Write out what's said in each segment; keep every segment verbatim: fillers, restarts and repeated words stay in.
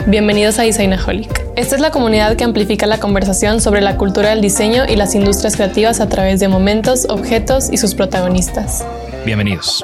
Bienvenidos a Designaholic. Esta es la comunidad que amplifica la conversación sobre la cultura del diseño y las industrias creativas a través de momentos, objetos y sus protagonistas. Bienvenidos.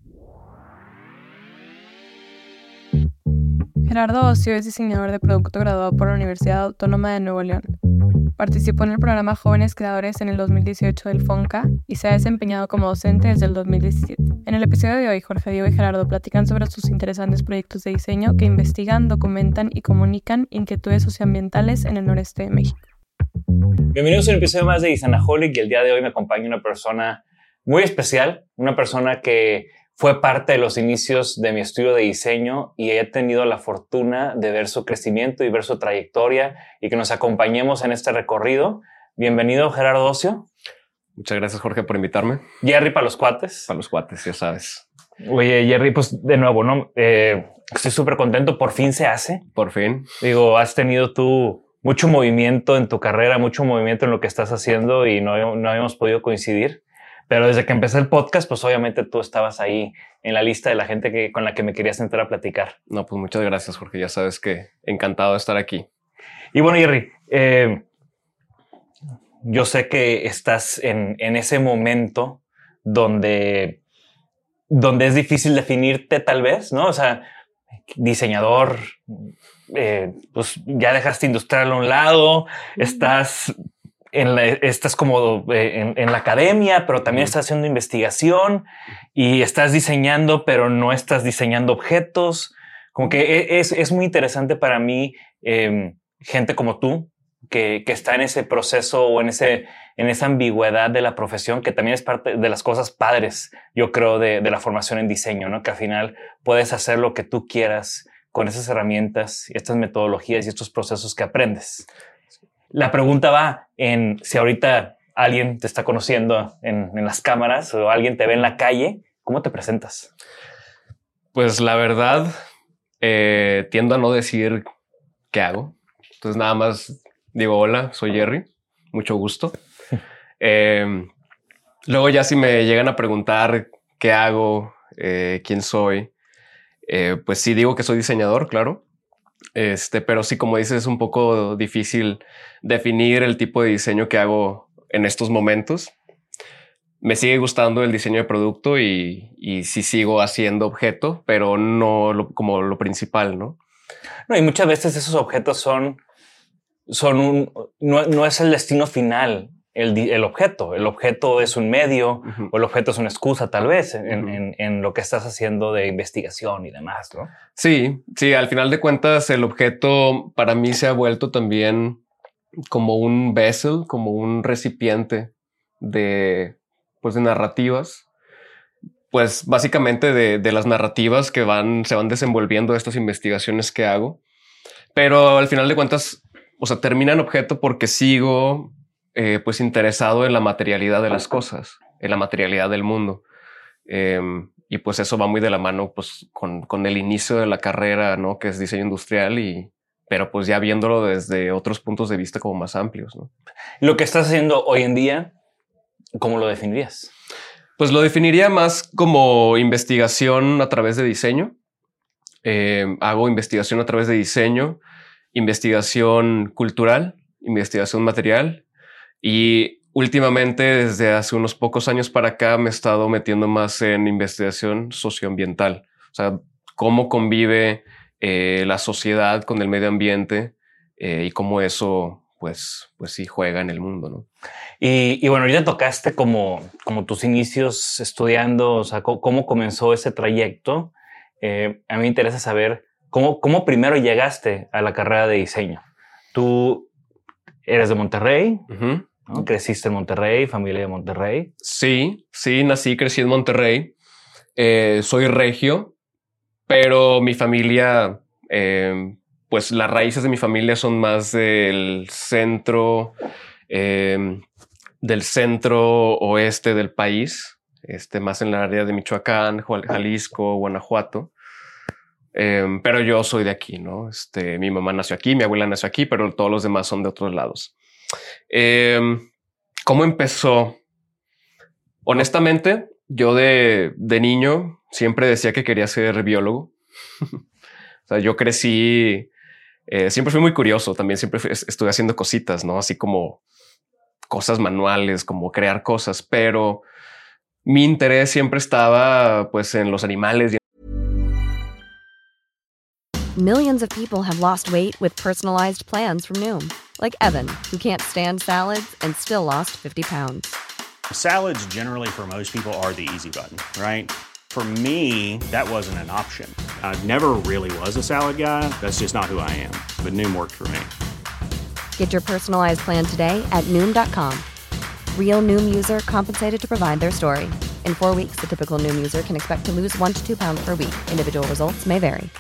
Gerardo Ocio es diseñador de producto graduado por la Universidad Autónoma de Nuevo León. Participó en el programa Jóvenes Creadores en el dos mil dieciocho del FONCA y se ha desempeñado como docente desde el dos mil diecisiete. En el episodio de hoy, Jorge Diego y Gerardo platican sobre sus interesantes proyectos de diseño que investigan, documentan y comunican inquietudes socioambientales en el noreste de México. Bienvenidos a un episodio más de Designaholic y el día de hoy me acompaña una persona muy especial, una persona que fue parte de los inicios de mi estudio de diseño y he tenido la fortuna de ver su crecimiento y ver su trayectoria y que nos acompañemos en este recorrido. Bienvenido, Gerardo Ocio. Muchas gracias, Jorge, por invitarme. Jerry para los cuates. Para los cuates, ya sabes. Oye, Jerry, pues de nuevo, ¿no? Eh, estoy súper contento. Por fin se hace. Por fin. Digo, has tenido tú mucho movimiento en tu carrera, mucho movimiento en lo que estás haciendo y no, no habíamos podido coincidir. Pero desde que empecé el podcast, pues obviamente tú estabas ahí en la lista de la gente que, con la que me querías entrar a platicar. No, pues muchas gracias, Jorge. Ya sabes que encantado de estar aquí. Y bueno, Jerry, eh, yo sé que estás en, en ese momento donde, donde es difícil definirte tal vez, ¿no? O sea, diseñador, eh, pues ya dejaste industrial a un lado, estás... En la, estás como eh, en, en la academia, pero también estás haciendo investigación y estás diseñando, pero no estás diseñando objetos. Como que es, es muy interesante para mí, eh, gente como tú, que, que está en ese proceso o en, ese, en esa ambigüedad de la profesión, que también es parte de las cosas padres, yo creo, de, de la formación en diseño, ¿no? Que al final puedes hacer lo que tú quieras con esas herramientas, estas metodologías y estos procesos que aprendes. La pregunta va en si ahorita alguien te está conociendo en, en las cámaras o alguien te ve en la calle, ¿cómo te presentas? Pues la verdad, eh, tiendo a no decir qué hago. Entonces nada más digo, hola, soy Jerry, mucho gusto. eh, luego ya si me llegan a preguntar qué hago, eh, quién soy, eh, pues sí digo que soy diseñador, claro. Este, pero sí, como dices, es un poco difícil definir el tipo de diseño que hago en estos momentos. Me sigue gustando el diseño de producto y, y sí sigo haciendo objeto, pero no lo, como lo principal, ¿no? No, y muchas veces esos objetos son, son un, no, no es el destino final. El, el objeto, el objeto es un medio, uh-huh. o el objeto es una excusa tal vez en, uh-huh. en, en lo que estás haciendo de investigación y demás, ¿no? Sí, sí, al final de cuentas el objeto para mí se ha vuelto también como un vessel, como un recipiente de, pues, de narrativas, pues básicamente de, de las narrativas que van, se van desenvolviendo estas investigaciones que hago, pero al final de cuentas, o sea, termina en objeto porque sigo Eh, pues interesado en la materialidad de las cosas, en la materialidad del mundo. Eh, y pues eso va muy de la mano pues con, con el inicio de la carrera, ¿no? Que es diseño industrial, y, pero pues ya viéndolo desde otros puntos de vista como más amplios, ¿no? Lo que estás haciendo hoy en día, ¿cómo lo definirías? Pues lo definiría más como investigación a través de diseño. Eh, hago investigación a través de diseño, investigación cultural, investigación material. Y últimamente, desde hace unos pocos años para acá, me he estado metiendo más en investigación socioambiental. O sea, cómo convive eh, la sociedad con el medio ambiente eh, y cómo eso, pues, pues sí, juega en el mundo, ¿no? Y, y bueno, ahorita tocaste como, como tus inicios estudiando, o sea, cómo, cómo comenzó ese trayecto. Eh, a mí me interesa saber cómo, cómo primero llegaste a la carrera de diseño. Tú eres de Monterrey, uh-huh. ¿no? Creciste en Monterrey, familia de Monterrey. Sí, sí, nací, crecí en Monterrey. Eh, soy regio, pero mi familia, eh, pues las raíces de mi familia son más del centro, eh, del centro oeste del país, este, más en la área de Michoacán, Jalisco, Guanajuato. Eh, pero yo soy de aquí, ¿no? Este, mi mamá nació aquí, mi abuela nació aquí, pero todos los demás son de otros lados. Eh, ¿Cómo empezó? Honestamente, yo de, de niño siempre decía que quería ser biólogo. O sea, yo crecí Eh, siempre fui muy curioso, también siempre fui, estuve haciendo cositas, ¿no? Así como cosas manuales, como crear cosas, pero mi interés siempre estaba pues en los animales. Millions of people have lost weight with personalized plans from Noom. Like Evan, who can't stand salads and still lost fifty pounds. Salads generally for most people are the easy button, right? For me, that wasn't an option. I never really was a salad guy. That's just not who I am. But Noom worked for me. Get your personalized plan today at Noom dot com. Real Noom user compensated to provide their story. In four weeks, the typical Noom user can expect to lose one to two pounds per week. Individual results may vary.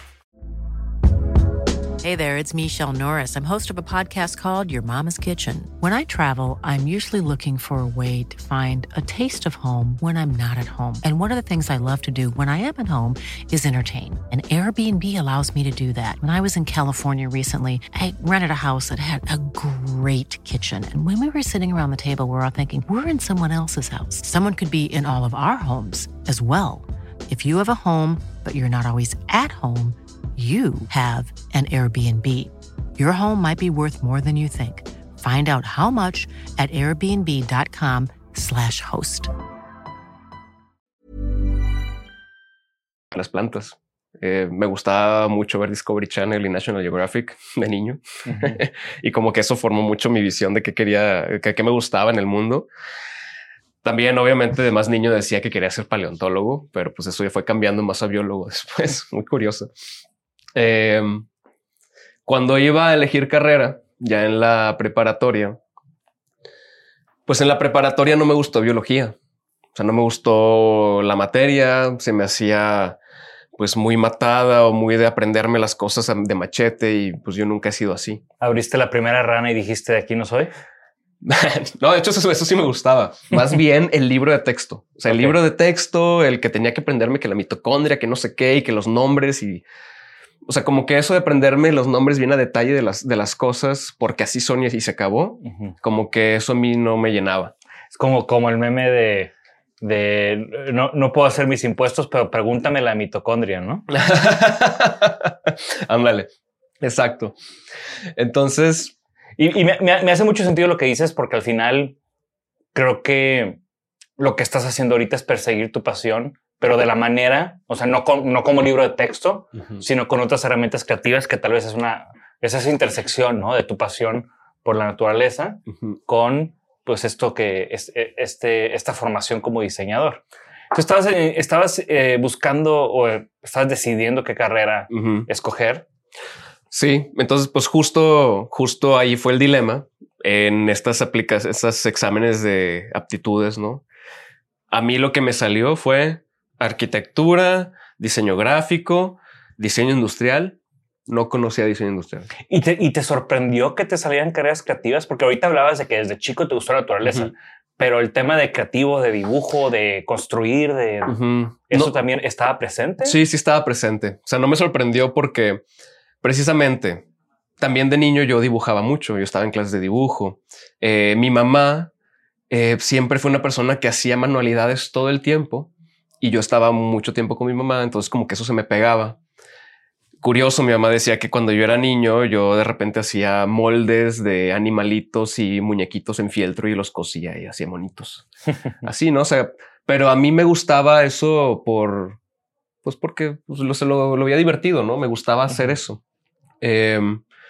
Hey there, it's Michelle Norris. I'm host of a podcast called Your Mama's Kitchen. When I travel, I'm usually looking for a way to find a taste of home when I'm not at home. And one of the things I love to do when I am at home is entertain. And Airbnb allows me to do that. When I was in California recently, I rented a house that had a great kitchen. And when we were sitting around the table, we were all thinking, we're in someone else's house. Someone could be in all of our homes as well. If you have a home, but you're not always at home, you have an Airbnb. Your home might be worth more than you think. Find out how much at airbnb.com slash host. Las plantas. Eh, me gustaba mucho ver Discovery Channel y National Geographic de niño. Uh-huh. Y como que eso formó mucho mi visión de qué quería, qué me gustaba en el mundo. También, obviamente, de más niño decía que quería ser paleontólogo, pero pues eso ya fue cambiando más a biólogo después. Muy curioso. Eh, cuando iba a elegir carrera, ya en la preparatoria, pues en la preparatoria no me gustó biología. O sea, no me gustó la materia, se me hacía pues muy matada o muy de aprenderme las cosas de machete y pues yo nunca he sido así. ¿Abriste la primera rana y dijiste de aquí no soy? No, de hecho eso, eso sí me gustaba. Más bien el libro de texto. O sea, el okay. libro de texto, el que tenía que aprenderme que la mitocondria, que no sé qué y que los nombres y... O sea, como que eso de aprenderme los nombres bien a detalle de las, de las cosas porque así son y así se acabó. Uh-huh. Como que eso a mí no me llenaba. Es como, como el meme de... de no, no puedo hacer mis impuestos, pero pregúntame la mitocondria, ¿no? Ándale. Exacto. Entonces... Y, y me, me hace mucho sentido lo que dices porque al final creo que lo que estás haciendo ahorita es perseguir tu pasión, pero de la manera, o sea, no, con, no como libro de texto, uh-huh. sino con otras herramientas creativas que tal vez es una, es esa intersección, ¿no? De tu pasión por la naturaleza uh-huh. con pues esto que es este, esta formación como diseñador. Tú estabas, estabas eh, buscando o estabas decidiendo qué carrera uh-huh. escoger. Sí, entonces pues justo, justo ahí fue el dilema en estas aplicaciones, estos exámenes de aptitudes, ¿no? A mí lo que me salió fue arquitectura, diseño gráfico, diseño industrial. No conocía diseño industrial. ¿Y te, y te sorprendió que te salieran carreras creativas? Porque ahorita hablabas de que desde chico te gustó la naturaleza, uh-huh. pero el tema de creativo, de dibujo, de construir, de uh-huh. ¿eso no, también estaba presente? Sí, sí estaba presente. O sea, no me sorprendió porque precisamente también de niño yo dibujaba mucho. Yo estaba en clases de dibujo. Eh, mi mamá eh, siempre fue una persona que hacía manualidades todo el tiempo y yo estaba mucho tiempo con mi mamá. Entonces como que eso se me pegaba. Curioso, mi mamá decía que cuando yo era niño, yo de repente hacía moldes de animalitos y muñequitos en fieltro y los cosía y hacía monitos. Así, ¿no? O sea, pero a mí me gustaba eso por, pues porque pues, lo, lo, lo había divertido, ¿no? Me gustaba hacer eso. Eh,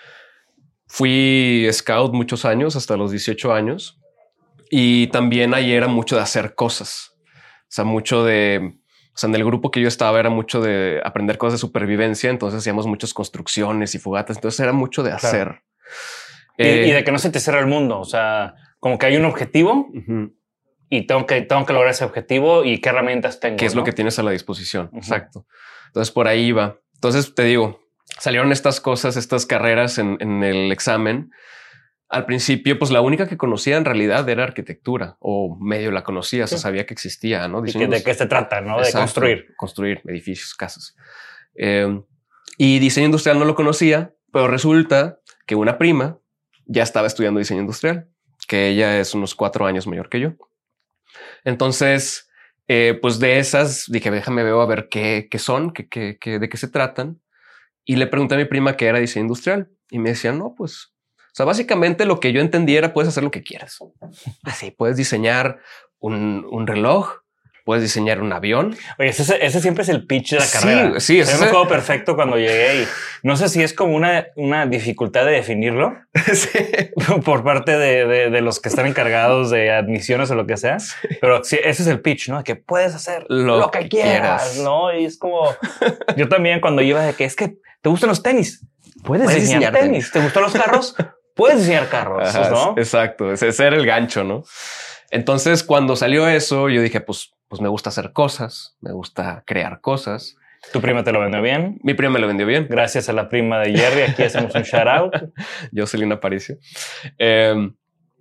fui scout muchos años, hasta los dieciocho años. Y también ahí era mucho de hacer cosas. O sea, mucho de... O sea, en el grupo que yo estaba era mucho de aprender cosas de supervivencia. Entonces hacíamos muchas construcciones y fogatas. Entonces era mucho de hacer. Claro. Eh, y, y de que no se te cierra el mundo. O sea, como que hay un objetivo uh-huh. y tengo que, tengo que lograr ese objetivo y qué herramientas tengo. ¿Qué es ¿no? lo que tienes a la disposición? Uh-huh. Exacto. Entonces por ahí iba. Entonces te digo, salieron estas cosas, estas carreras en, en el examen. Al principio, pues la única que conocía en realidad era arquitectura o medio la conocía, sí. o sea, sabía que existía, ¿no? ¿Y que, de qué se trata, no? Exacto, de construir. Construir edificios, casas. Eh, y diseño industrial no lo conocía, pero resulta que una prima ya estaba estudiando diseño industrial, que ella es unos cuatro años mayor que yo. Entonces, eh, pues de esas dije, déjame ver a ver qué, qué son, qué, qué, qué, de qué se tratan. Y le pregunté a mi prima qué era diseño industrial. Y me decían, no, pues, o sea, básicamente lo que yo entendía era puedes hacer lo que quieras. Así, puedes diseñar un, un reloj, puedes diseñar un avión. Oye, ese, ese siempre es el pitch de la carrera. Sí, sí. O sea, yo me acuerdo perfecto cuando llegué y no sé si es como una, una dificultad de definirlo Sí. por parte de, de, de los que están encargados de admisiones o lo que sea. Sí. Pero sí, ese es el pitch, ¿no? Que puedes hacer lo, lo que, que quieras, quieras, ¿no? Y es como yo también cuando iba de que es que te gustan los tenis, puedes, puedes diseñar, diseñar tenis. tenis. ¿Te gustan los carros? Puedes diseñar carros, Ajá, ¿no? Exacto. Ese era el gancho, ¿no? Entonces, cuando salió eso, yo dije, pues, pues me gusta hacer cosas, me gusta crear cosas. ¿Tu prima te lo vendió bien? Mi prima me lo vendió bien. Gracias a la prima de Jerry. Aquí hacemos un shout out. Jocelyn Aparicio. Eh,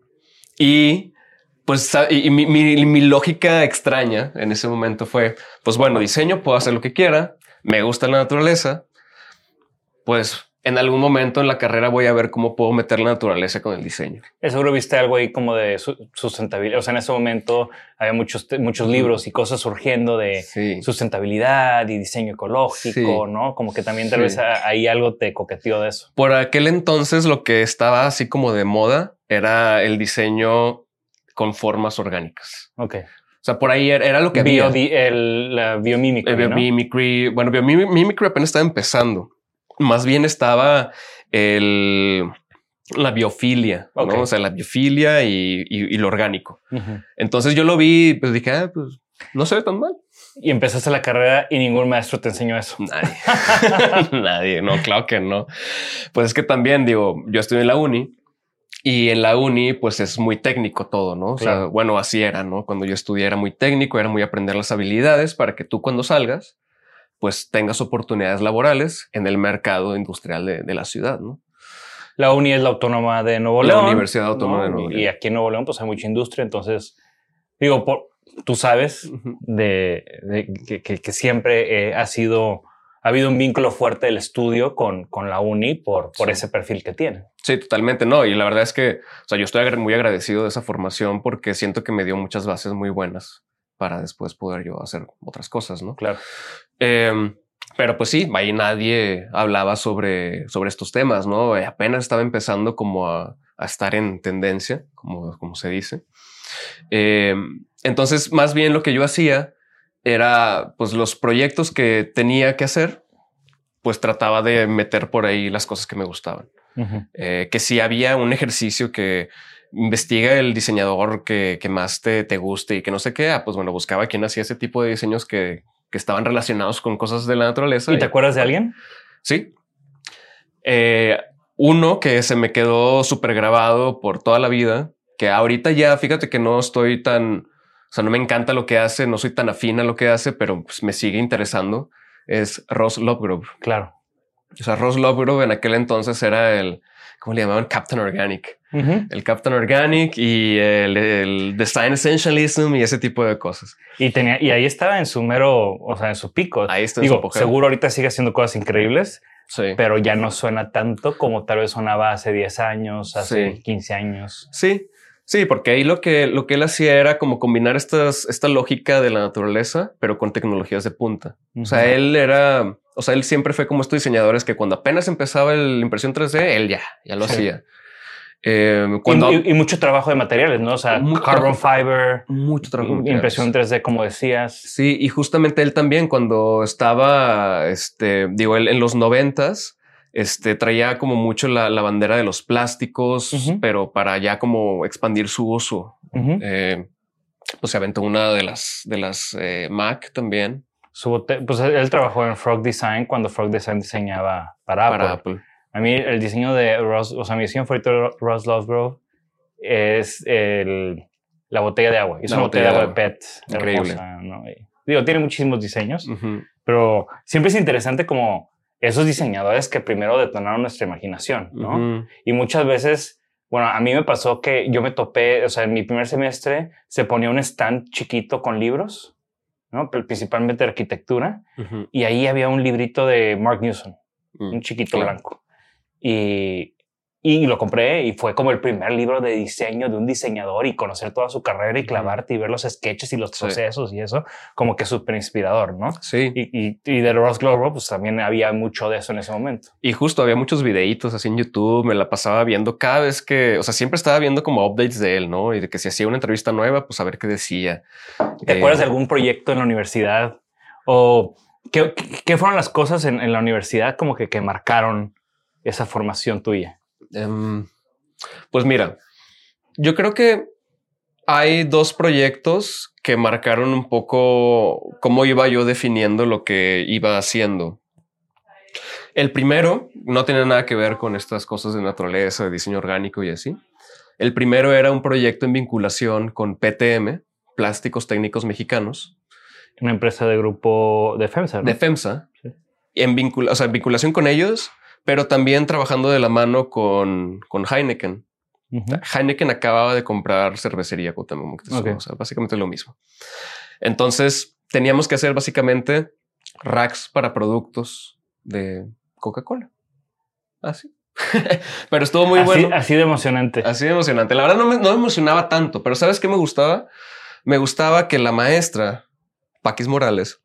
y pues y mi, mi, mi lógica extraña en ese momento fue, pues bueno, diseño, puedo hacer lo que quiera, me gusta la naturaleza, pues en algún momento en la carrera voy a ver cómo puedo meter la naturaleza con el diseño. Seguro viste algo ahí como de sustentabilidad. O sea, en ese momento había muchos, muchos libros y cosas surgiendo de sí. sustentabilidad y diseño ecológico, sí. ¿no? Como que también tal sí. vez ahí algo te coqueteó de eso. Por aquel entonces lo que estaba así como de moda era el diseño con formas orgánicas. Ok. O sea, por ahí era, era lo que Bio, había. El, la biomimicry, el biomimicry, ¿no? Bueno, biomimicry apenas estaba empezando. Más bien estaba el, la biofilia, okay. ¿no? O sea, la biofilia y, y, y lo orgánico. Uh-huh. Entonces yo lo vi, pues dije, ah, pues no se ve tan mal. Y empezaste la carrera y ningún maestro te enseñó eso. Nadie. Nadie. No, claro que no. Pues es que también digo, yo estudié en la uni y en la uni pues es muy técnico todo, ¿no? O claro. sea, bueno, así era, ¿no? Cuando yo estudié era muy técnico, era muy aprender las habilidades para que tú cuando salgas pues tengas oportunidades laborales en el mercado industrial de, de la ciudad, ¿no? La uni es la Autónoma de Nuevo León. La Universidad Autónoma ¿no? de Nuevo León. Y aquí en Nuevo León pues hay mucha industria, entonces digo, por, tú sabes uh-huh. de, de que, que, que siempre eh, ha sido, ha habido un vínculo fuerte del estudio con, con la uni por, por sí. ese perfil que tiene. Sí, totalmente, no. Y la verdad es que, o sea, yo estoy muy agradecido de esa formación porque siento que me dio muchas bases muy buenas para después poder yo hacer otras cosas, ¿no? Claro. Eh, pero pues sí, ahí nadie hablaba sobre, sobre estos temas, ¿no? Apenas estaba empezando como a, a estar en tendencia, como, como se dice. Eh, entonces, más bien lo que yo hacía era, pues los proyectos que tenía que hacer, pues trataba de meter por ahí las cosas que me gustaban. Uh-huh. Eh, que si había un ejercicio que investiga el diseñador que, que más te, te guste y que no sé qué, ah, pues bueno, buscaba quién hacía ese tipo de diseños que, que estaban relacionados con cosas de la naturaleza. ¿Y te y, acuerdas de alguien? Sí. Eh, uno que se me quedó súper grabado por toda la vida, que ahorita ya, fíjate que no estoy tan, o sea, no me encanta lo que hace, no soy tan afín a lo que hace, pero pues me sigue interesando, es Ross Lovegrove. Claro. O sea, Ross Lovegrove en aquel entonces era el, ¿cómo le llamaban? Captain Organic. Uh-huh. El Captain Organic y el, el Design Essentialism y ese tipo de cosas. Y tenía, y ahí estaba en su mero, o sea, en su pico. Ahí está. Digo, en su seguro ahorita sigue haciendo cosas increíbles, sí. pero ya no suena tanto como tal vez sonaba hace diez años, hace sí. quince años. Sí, sí, porque ahí lo que, lo que él hacía era como combinar estas, esta lógica de la naturaleza, pero con tecnologías de punta. Uh-huh. O sea, él era, o sea, él siempre fue como estos diseñadores que cuando apenas empezaba la impresión tres D, él ya, ya lo sí. hacía. Eh, cuando, y, y, y mucho trabajo de materiales, ¿no? O sea, carbon fiber, mucho trabajo de impresión tres D, como decías. Sí, y justamente él también cuando estaba, este, digo, él en los noventas, este, traía como mucho la, la bandera de los plásticos, uh-huh. pero para ya como expandir su uso. Uh-huh. Eh, pues se aventó una de las, de las eh, Mac también. Su bote- pues él trabajó en Frog Design cuando Frog Design diseñaba para, para Apple. Apple. A mí el diseño de Ross, o sea, mi diseño favorito de Ross Lovegrove es el, la botella de agua. Es una botella, botella de agua de P E T. Increíble. Hermosa, ¿no? Y, digo, tiene muchísimos diseños, uh-huh. pero siempre es interesante como esos diseñadores que primero detonaron nuestra imaginación, ¿no? Uh-huh. Y muchas veces, bueno, a mí me pasó que yo me topé, o sea, en mi primer semestre se ponía un stand chiquito con libros, ¿no? Principalmente de arquitectura, uh-huh. y ahí había un librito de Mark Newson, uh-huh. un chiquito claro. blanco. Y, Y lo compré y fue como el primer libro de diseño de un diseñador y conocer toda su carrera y clavarte y ver los sketches y los procesos sí. y eso como que súper inspirador, ¿no? Sí. Y, y, y de Ross Global pues también había mucho de eso en ese momento. Y justo había muchos videitos así en YouTube, me la pasaba viendo cada vez que, o sea, siempre estaba viendo como updates de él, ¿no? Y de que si hacía una entrevista nueva, pues a ver qué decía. ¿Te eh, acuerdas de algún proyecto en la universidad? ¿O qué, qué fueron las cosas en, en la universidad como que, que marcaron esa formación tuya? Um, pues mira, yo creo que hay dos proyectos que marcaron un poco cómo iba yo definiendo lo que iba haciendo. El primero no tiene nada que ver con estas cosas de naturaleza, de diseño orgánico y así. El primero era un proyecto en vinculación con P T M, Plásticos Técnicos Mexicanos. Una empresa de grupo de FEMSA, ¿no? De FEMSA. Sí. En, vincula, o sea, en vinculación con ellos, pero también trabajando de la mano con, con Heineken. Uh-huh. Heineken acababa de comprar cervecería Cuauhtémoc Moctezuma, okay. O sea, básicamente lo mismo. Entonces teníamos que hacer básicamente racks para productos de Coca-Cola. Así. Pero estuvo muy así, bueno. Así de emocionante. Así de emocionante. La verdad no me, no me emocionaba tanto, pero ¿sabes qué me gustaba? Me gustaba que la maestra, Paquis Morales,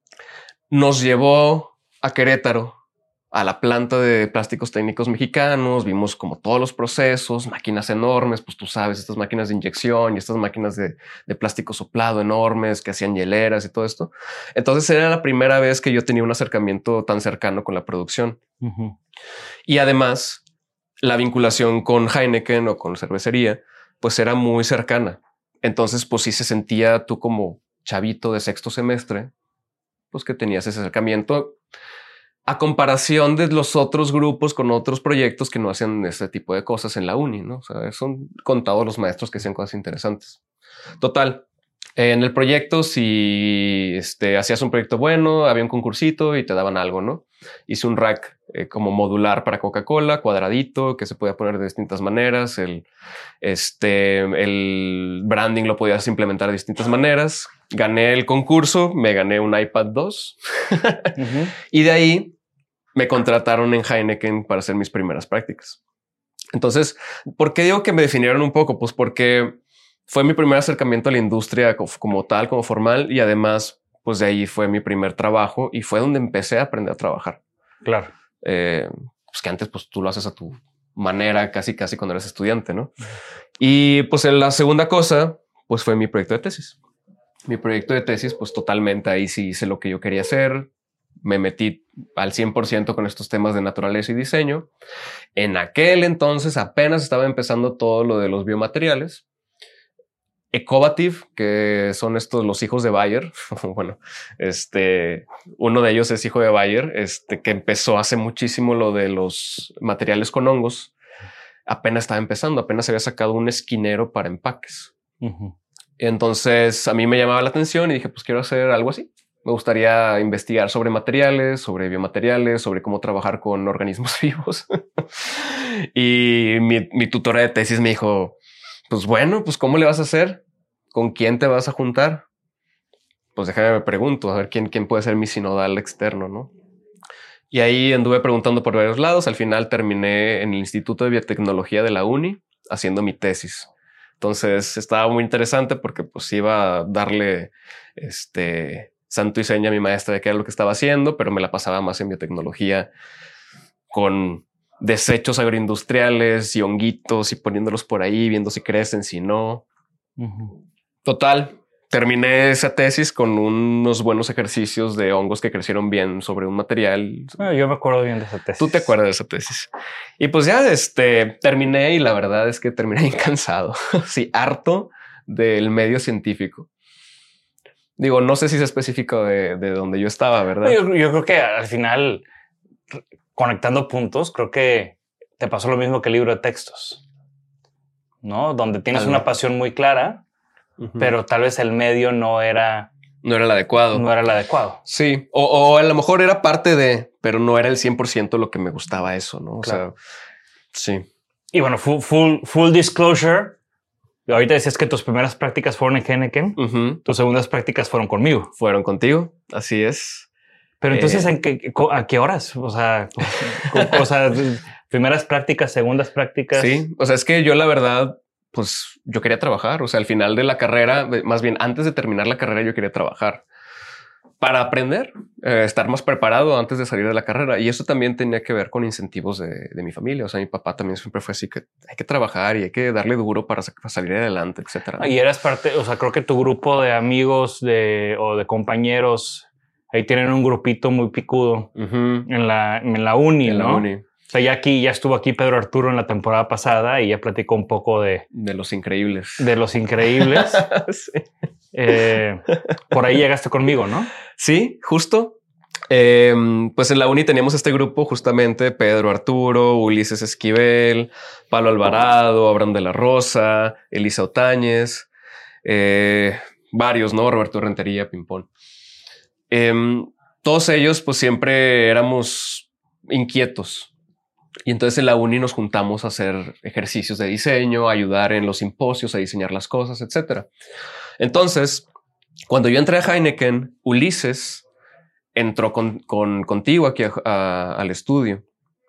nos llevó a Querétaro, a la planta de Plásticos Técnicos Mexicanos. Vimos como todos los procesos, máquinas enormes, pues tú sabes, estas máquinas de inyección y estas máquinas de, de plástico soplado enormes que hacían hieleras y todo esto. Entonces era la primera vez que yo tenía un acercamiento tan cercano con la producción. Uh-huh. Y además la vinculación con Heineken o con cervecería, pues era muy cercana. Entonces, pues sí se sentía tú como chavito de sexto semestre, pues que tenías ese acercamiento a comparación de los otros grupos con otros proyectos que no hacen este tipo de cosas en la uni, ¿no? O sea, son contados los maestros que hacen cosas interesantes. Total, en el proyecto, si este, hacías un proyecto bueno, había un concursito y te daban algo, ¿no? Hice un rack eh, como modular para Coca-Cola, cuadradito, que se podía poner de distintas maneras. El, este, el branding lo podías implementar de distintas maneras. Gané el concurso, me gané un iPad dos. Uh-huh. Y de ahí me contrataron en Heineken para hacer mis primeras prácticas. Entonces, ¿por qué digo que me definieron un poco? Pues porque fue mi primer acercamiento a la industria como tal, como formal, y además, pues de ahí fue mi primer trabajo y fue donde empecé a aprender a trabajar. Claro. Eh, pues que antes pues tú lo haces a tu manera, casi casi cuando eres estudiante, ¿no? Y pues la segunda cosa, pues fue mi proyecto de tesis. Mi proyecto de tesis, pues totalmente ahí sí hice lo que yo quería hacer. Me metí al cien por ciento con estos temas de naturaleza y diseño. En aquel entonces apenas estaba empezando todo lo de los biomateriales. Ecovative, que son estos los hijos de Bayer. Bueno, este uno de ellos es hijo de Bayer, este que empezó hace muchísimo lo de los materiales con hongos. Apenas estaba empezando, apenas había sacado un esquinero para empaques. Uh-huh. Entonces a mí me llamaba la atención y dije, pues quiero hacer algo así. Me gustaría investigar sobre materiales, sobre biomateriales, sobre cómo trabajar con organismos vivos. Y mi, mi tutora de tesis me dijo, pues bueno, pues ¿cómo le vas a hacer? ¿Con quién te vas a juntar? Pues déjame me pregunto, a ver quién, quién puede ser mi sinodal externo, ¿no? Y ahí anduve preguntando por varios lados. Al final terminé en el Instituto de Biotecnología de la uni haciendo mi tesis. Entonces estaba muy interesante porque pues iba a darle este santo y seña a mi maestra de qué era lo que estaba haciendo, pero me la pasaba más en biotecnología con desechos agroindustriales y honguitos y poniéndolos por ahí, viendo si crecen, si no. Uh-huh. Total, terminé esa tesis con unos buenos ejercicios de hongos que crecieron bien sobre un material. Ah, yo me acuerdo bien de esa tesis. Tú te acuerdas de esa tesis. Y pues ya este, terminé y la verdad es que terminé bien cansado. Sí, harto del medio científico. Digo, no sé si es específico de, de donde yo estaba, ¿verdad? Yo, yo creo que al final, conectando puntos, creo que te pasó lo mismo que el libro de textos, ¿no? Donde tienes Algo. una pasión muy clara, uh-huh. pero tal vez el medio no era... No era el adecuado. No era el adecuado. Sí, o, o a lo mejor era parte de, pero no era el cien por ciento lo que me gustaba eso, ¿no? O claro. sea, sí. Y bueno, full, full, full disclosure... Ahorita decías que tus primeras prácticas fueron en Heineken. Uh-huh. Tus segundas prácticas fueron conmigo. Fueron contigo. Así es. Pero entonces, eh, ¿en qué, ¿a qué horas? O sea, o sea, Primeras prácticas, segundas prácticas. Sí, o sea, es que yo la verdad, pues yo quería trabajar. O sea, al final de la carrera, más bien antes de terminar la carrera, yo quería trabajar para aprender, eh, estar más preparado antes de salir de la carrera. Y eso también tenía que ver con incentivos de, de mi familia. O sea, mi papá también siempre fue así que hay que trabajar y hay que darle duro para, para salir adelante, etcétera. Y eras parte, o sea, creo que tu grupo de amigos de, o de compañeros, ahí tienen un grupito muy picudo uh-huh. en, la, en la uni, en ¿no? La uni. O sea, ya aquí, ya estuvo aquí Pedro Arturo en la temporada pasada y ya platicó un poco de... De Los Increíbles. De Los Increíbles. Sí. Eh, por ahí llegaste conmigo, ¿no? Sí, justo. Eh, pues en la uni teníamos este grupo justamente, Pedro Arturo, Ulises Esquivel, Pablo Alvarado, Abraham de la Rosa, Elisa Otañez, eh, varios, ¿no? Roberto Rentería, Pimpón. Eh, todos ellos pues siempre éramos inquietos. Y entonces en la uni nos juntamos a hacer ejercicios de diseño, a ayudar en los simposios, a diseñar las cosas, etcétera. Entonces, cuando yo entré a Heineken, Ulises entró con, con, contigo aquí a, a, al estudio.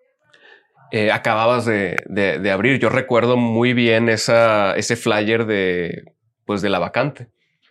Eh, acababas de, de, de abrir. Yo recuerdo muy bien esa, ese flyer de, pues, de la vacante.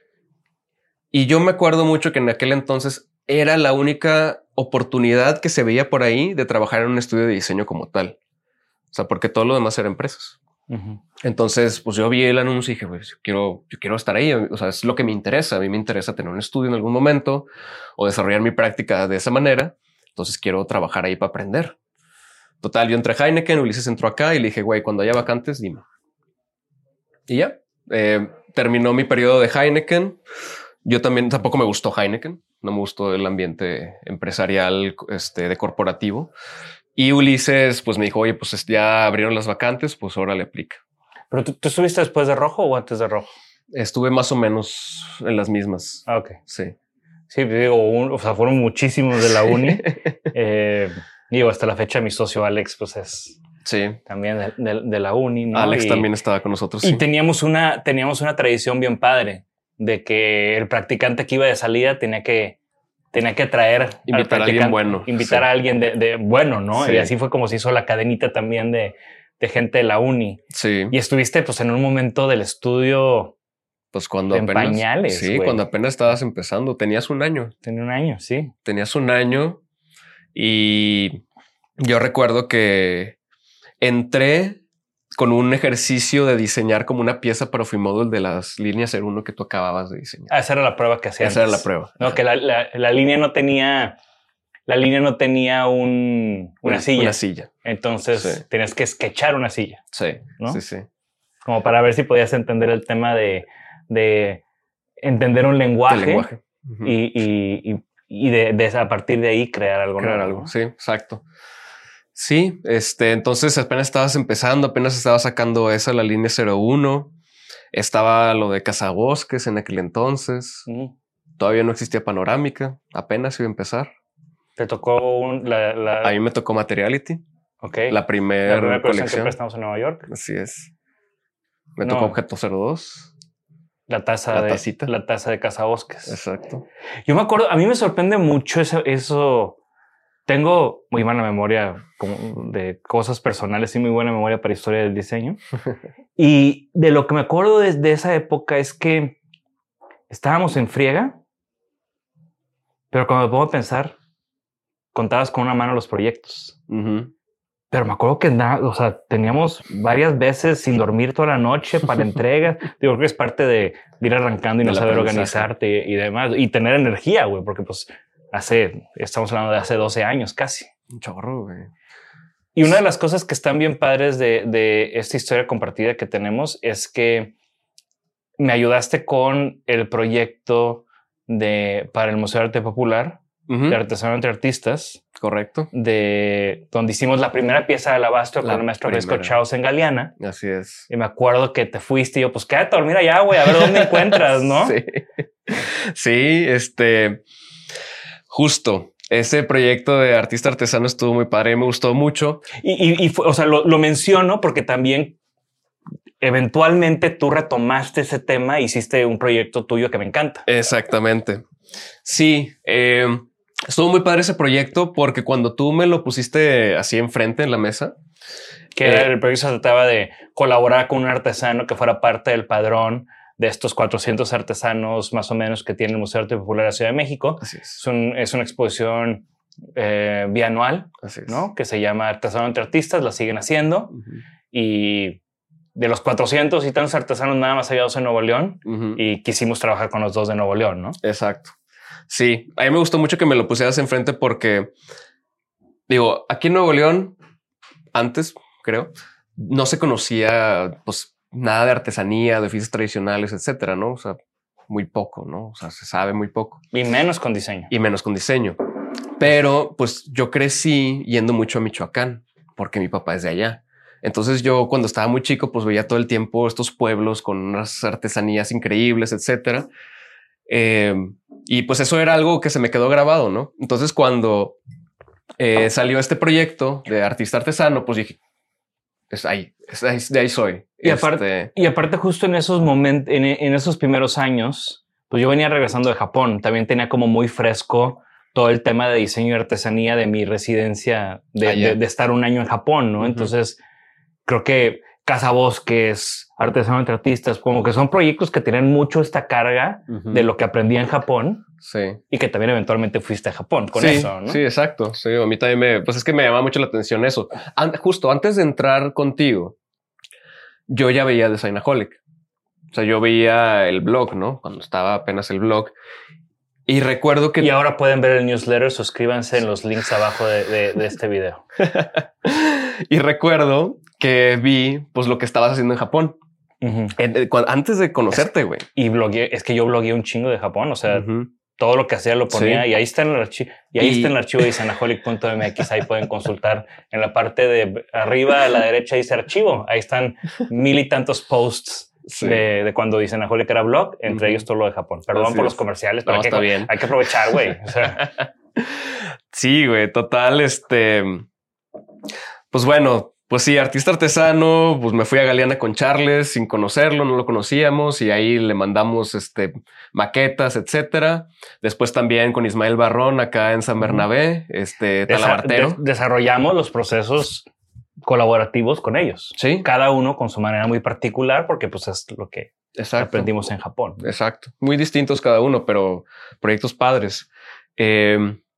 Y yo me acuerdo mucho que en aquel entonces era la única oportunidad que se veía por ahí de trabajar en un estudio de diseño como tal. O sea, porque todo lo demás era empresas. Uh-huh. Entonces, pues yo vi el anuncio y dije, pues yo quiero, yo quiero estar ahí. O sea, es lo que me interesa. A mí me interesa tener un estudio en algún momento o desarrollar mi práctica de esa manera. Entonces quiero trabajar ahí para aprender. Total, yo entré a Heineken, Ulises entró acá y le dije, güey, cuando haya vacantes, dime. Y ya, eh, terminó mi periodo de Heineken. Yo también tampoco me gustó Heineken. No me gustó el ambiente empresarial, este, de corporativo. Y Ulises, pues me dijo, oye, pues ya abrieron las vacantes, pues ahora le aplica. ¿Pero tú, tú estuviste después de Rojo o antes de Rojo? Estuve más o menos en las mismas. Ah, ok. Sí. Sí, digo, un, o sea, fueron muchísimos de la uni. eh, digo, hasta la fecha mi socio Alex, pues es sí. también de, de, de la uni, ¿no? Alex y, también estaba con nosotros. Y sí. teníamos una, teníamos una tradición bien padre de que el practicante que iba de salida tenía que, tenía que traer invitar a alguien bueno, invitar sí. a alguien de, de bueno, ¿no? Sí. Y así fue como se hizo la cadenita también de, de gente de la uni. Sí. Y estuviste pues en un momento del estudio, pues cuando en apenas pañales, sí, güey. Cuando apenas estabas empezando, tenías un año. Tenía un año, sí. Tenías un año y yo recuerdo que entré con un ejercicio de diseñar como una pieza para Ofimodul de las líneas cero uno que tú acababas de diseñar. Ah, esa era la prueba que hacías. Esa era la prueba. No, Ajá. que la, la, la línea no tenía, la línea no tenía un, una, una silla. Una silla. Entonces sí. tenías que sketchar una silla. Sí, ¿no? sí, sí. Como para ver si podías entender el tema de, de entender un lenguaje. El lenguaje. Uh-huh. Y, y, y, y de, de a partir de ahí crear algo. Crear nuevo, algo, ¿no? sí, exacto. Sí, este, entonces apenas estabas empezando, apenas estaba sacando esa, la línea cero uno. Estaba lo de Cazabosques en aquel entonces. Uh-huh. Todavía no existía Panorámica, apenas iba a empezar. ¿Te tocó un, la, la... A mí me tocó Materiality. Ok. La primera primer colección que prestamos en Nueva York. Así es. Me no. tocó Objeto cero dos. La taza la de tacita. La taza de Cazabosques. Exacto. Yo me acuerdo, a mí me sorprende mucho eso. eso. Tengo muy buena memoria como de cosas personales y muy buena memoria para historia del diseño. Y de lo que me acuerdo desde esa época es que estábamos en friega, pero cuando me pongo a pensar, contabas con una mano los proyectos. Uh-huh. Pero me acuerdo que nada, o sea, teníamos varias veces sin dormir toda la noche para entregas. Digo, creo que es parte de, de ir arrancando y no saber organizarte y, y demás. Y tener energía, güey, porque pues hace, estamos hablando de hace doce años casi. Un chorro, güey. Y una de las cosas que están bien padres de, de esta historia compartida que tenemos es que me ayudaste con el proyecto de, para el Museo de Arte Popular, uh-huh. de Artesano entre Artistas. Correcto. De donde hicimos la primera pieza de alabastro con el maestro Fresco Chaos en Galeana. Así es. Y me acuerdo que te fuiste y yo, pues quédate a dormir allá, güey, a ver dónde encuentras, ¿no? Sí. Sí, este, justo. Ese proyecto de artista artesano estuvo muy padre, me gustó mucho. Y, y, y fue, o sea, lo, lo menciono porque también eventualmente tú retomaste ese tema, hiciste un proyecto tuyo que me encanta. Exactamente. Sí, eh, Estuvo muy padre ese proyecto porque cuando tú me lo pusiste así enfrente en la mesa, que eh, el proyecto se trataba de colaborar con un artesano que fuera parte del padrón de estos cuatrocientos artesanos más o menos que tiene el Museo de Arte Popular de la Ciudad de México. Así es. Es, un, es una exposición eh, bianual, Así es. ¿no? Que se llama Artesano entre Artistas, la siguen haciendo. Uh-huh. Y de los cuatrocientos y tantos artesanos nada más había dos en Nuevo León, uh-huh. y quisimos trabajar con los dos de Nuevo León, ¿no? Exacto. Sí, a mí me gustó mucho que me lo pusieras enfrente porque, digo, aquí en Nuevo León, antes, creo, no se conocía, pues, nada de artesanía, de oficios tradicionales, etcétera, ¿no? O sea, muy poco, ¿no? O sea, se sabe muy poco. Y menos con diseño. Y menos con diseño. Pero, pues, yo crecí yendo mucho a Michoacán porque mi papá es de allá. Entonces yo cuando estaba muy chico, pues veía todo el tiempo estos pueblos con unas artesanías increíbles, etcétera. Eh, y pues eso era algo que se me quedó grabado, ¿no? Entonces cuando eh, salió este proyecto de artista artesano, pues dije, es ahí, es ahí, de ahí soy. Y aparte, este... y aparte justo en esos momentos, en, en esos primeros años, pues yo venía regresando de Japón. También tenía como muy fresco todo el tema de diseño y artesanía de mi residencia, de, ah, de, de estar un año en Japón, ¿no? Uh-huh. Entonces creo que Casabosques, Artesano entre Artistas, como que son proyectos que tienen mucho esta carga uh-huh. de lo que aprendí en Japón. Sí. Y que también eventualmente fuiste a Japón con sí, eso, ¿no? Sí, exacto. Sí, a mí también me, pues es que me llama mucho la atención eso. An- justo antes de entrar contigo, yo ya veía Designaholic. O sea, yo veía el blog, ¿no? Cuando estaba apenas el blog. Y recuerdo que... Y ahora pueden ver el newsletter, suscríbanse en los links abajo de, de, de este video. Y recuerdo que vi pues lo que estabas haciendo en Japón. Uh-huh. En, cuando, antes de conocerte, güey. Y blogueé, es que yo blogueé un chingo de Japón, o sea, uh-huh. todo lo que hacía lo ponía, sí. y ahí está en el archivo, y ahí y... está en el archivo de designaholic punto m x, ahí pueden consultar. En la parte de arriba a la derecha dice archivo, ahí están mil y tantos posts. Sí. De, de cuando Designaholic era blog, entre uh-huh. ellos todo lo de Japón. Perdón Así por es. Los comerciales, pero no, hay, está que, bien. Hay que aprovechar, güey. O sea. Sí, güey, total, este... Pues bueno, pues sí, artista artesano, pues me fui a Galeana con Charles sin conocerlo, no lo conocíamos, y ahí le mandamos este, maquetas, etcétera. Después también con Ismael Barrón acá en San Bernabé, este, talabartero. Desa- desarrollamos los procesos colaborativos con ellos. Sí. Cada uno con su manera muy particular, porque pues es lo que Exacto. aprendimos en Japón. Exacto. Muy distintos cada uno, pero proyectos padres. Eh,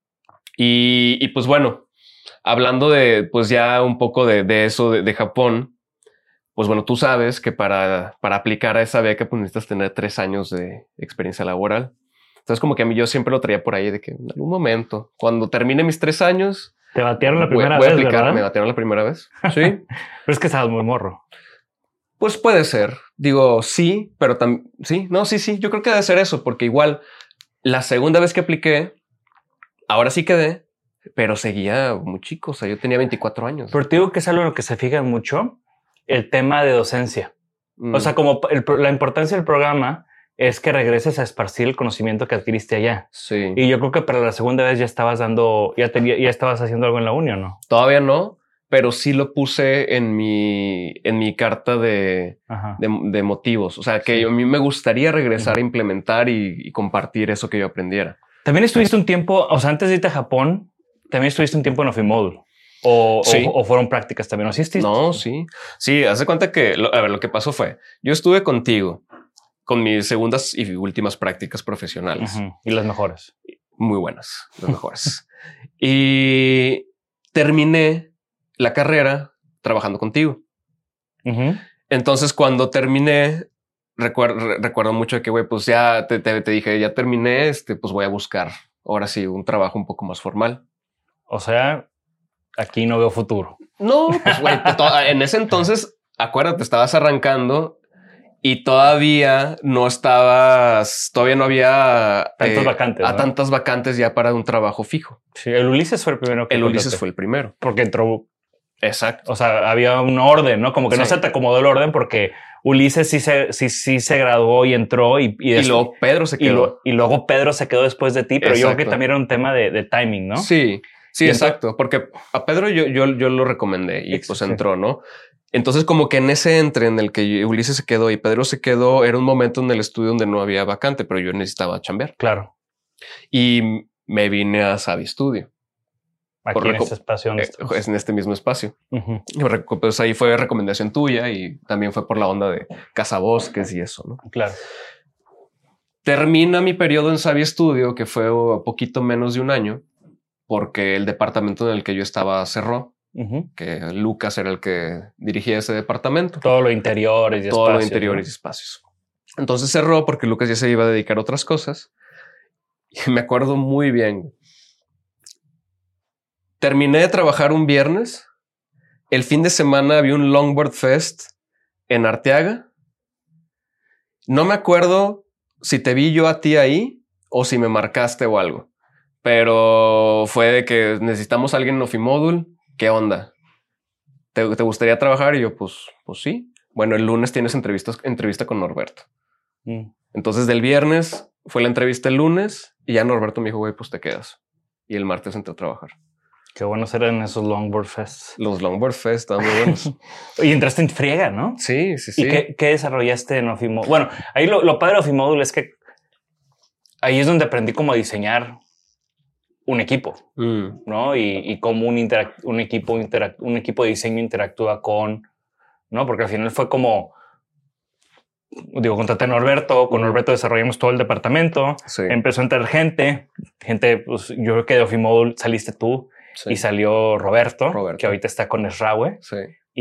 y, y pues bueno, hablando de pues ya un poco de, de eso de, de Japón, pues bueno, tú sabes que para, para aplicar a esa beca pues necesitas tener tres años de experiencia laboral. Entonces como que a mí yo siempre lo traía por ahí de que en algún momento, cuando termine mis tres años... Te batearon la primera voy, voy vez, a aplicar, ¿verdad? Me batearon la primera vez. Sí. Pero es que estabas muy morro. Pues puede ser. Digo, sí, pero también... Sí, no, sí, sí. Yo creo que debe ser eso, porque igual la segunda vez que apliqué, ahora sí quedé, pero seguía muy chico. O sea, yo tenía veinticuatro años. Pero te digo que es algo en lo que se fijan mucho, el tema de docencia. Mm. O sea, como el, la importancia del programa es que regreses a esparcir el conocimiento que adquiriste allá. Sí. Y yo creo que para la segunda vez ya estabas dando, ya, tenía, ya estabas haciendo algo en la uni, ¿o no? Todavía no, pero sí lo puse en mi, en mi carta de, de, de motivos. O sea, que sí. a mí me gustaría regresar uh-huh. a implementar y, y compartir eso que yo aprendiera. También estuviste un tiempo, o sea, antes de irte a Japón, también estuviste un tiempo en Ofimodul. O, sí. o, o fueron prácticas también, ¿no? ¿Sí estuviste? No, sí. Sí, haz de cuenta que, lo, a ver, lo que pasó fue, yo estuve contigo con mis segundas y últimas prácticas profesionales. Uh-huh. Y las mejores. Muy buenas, las mejores. Y terminé la carrera trabajando contigo. Uh-huh. Entonces, cuando terminé, recuerdo, recuerdo mucho que, güey, pues ya te, te, te dije, ya terminé, este, pues voy a buscar ahora sí un trabajo un poco más formal. O sea, aquí no veo futuro. No, pues güey, en ese entonces, acuérdate, estabas arrancando y todavía no estabas, todavía no había tantas eh, vacantes, a ¿no? tantas vacantes ya para un trabajo fijo. Sí, el Ulises fue el primero que el contaste. Ulises fue el primero porque entró. Exacto. O sea, había un orden, ¿no? Como que sí. no se te acomodó el orden porque Ulises sí se, sí, sí se graduó y entró y, y, y luego Pedro se quedó. Y, lo, y luego Pedro se quedó después de ti, pero exacto. yo creo que también era un tema de, de timing, ¿no? Sí, sí, y exacto. Entonces, porque a Pedro yo, yo, yo lo recomendé y exacto. pues entró, ¿no? Entonces como que en ese entre en el que Ulises se quedó y Pedro se quedó, era un momento en el estudio donde no había vacante, pero yo necesitaba chambear. Claro. Y me vine a Savvy Studio. Aquí en este espacio. Donde eh, en este mismo espacio. Uh-huh. Pues ahí fue recomendación tuya y también fue por la onda de Cazabosques y eso, ¿no? Claro. Termina mi periodo en Savvy Studio, que fue poquito menos de un año, porque el departamento en el que yo estaba cerró, uh-huh. que Lucas era el que dirigía ese departamento. Todo lo interiores y Todo espacios. lo interiores, ¿no? Y espacios. Entonces cerró porque Lucas ya se iba a dedicar a otras cosas. Y me acuerdo muy bien. Terminé de trabajar un viernes. El fin de semana había un Longboard Fest en Arteaga. No me acuerdo si te vi yo a ti ahí o si me marcaste o algo. Pero fue de que necesitamos a alguien en Ofimodul. ¿Qué onda? ¿Te, te gustaría trabajar? Y yo, pues, pues sí. Bueno, el lunes tienes entrevistas, entrevista con Norberto. Mm. Entonces, del viernes fue la entrevista el lunes y ya Norberto me dijo, güey, pues te quedas. Y el martes entré a trabajar. Qué buenos eran esos Longboard Fests. Los Longboard Fests estaban muy buenos. Y entraste en friega, ¿no? Sí, sí, sí. ¿Y qué, qué desarrollaste en Ofimodul? Bueno, ahí lo, lo padre de Ofimodul es que ahí es donde aprendí cómo diseñar un equipo, mm. ¿no? Y, y cómo un, interac- un, equipo interac- un equipo de diseño interactúa con, ¿no? Porque al final fue como, digo, contraté a Norberto, con mm. Norberto desarrollamos todo el departamento, sí. Empezó a entrar gente, gente, pues yo creo que de Ofimodul saliste tú, sí. Y salió Roberto, Roberto, que ahorita está con Esraue, sí.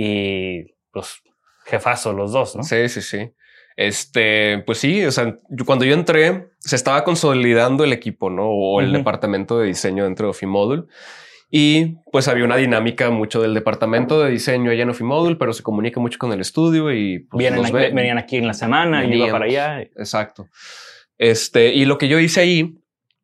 Y pues jefazo los dos, ¿no? Sí, sí, sí. Este, pues sí, o sea, yo, cuando yo entré, se estaba consolidando el equipo, ¿no? O el uh-huh. departamento de diseño dentro de Ofimodul. Y pues había una dinámica mucho del departamento de diseño allá en Ofimodul, pero se comunica mucho con el estudio y pues, Vienen aquí, ve, venían aquí en la semana y iba para allá. Exacto. Este, y lo que yo hice ahí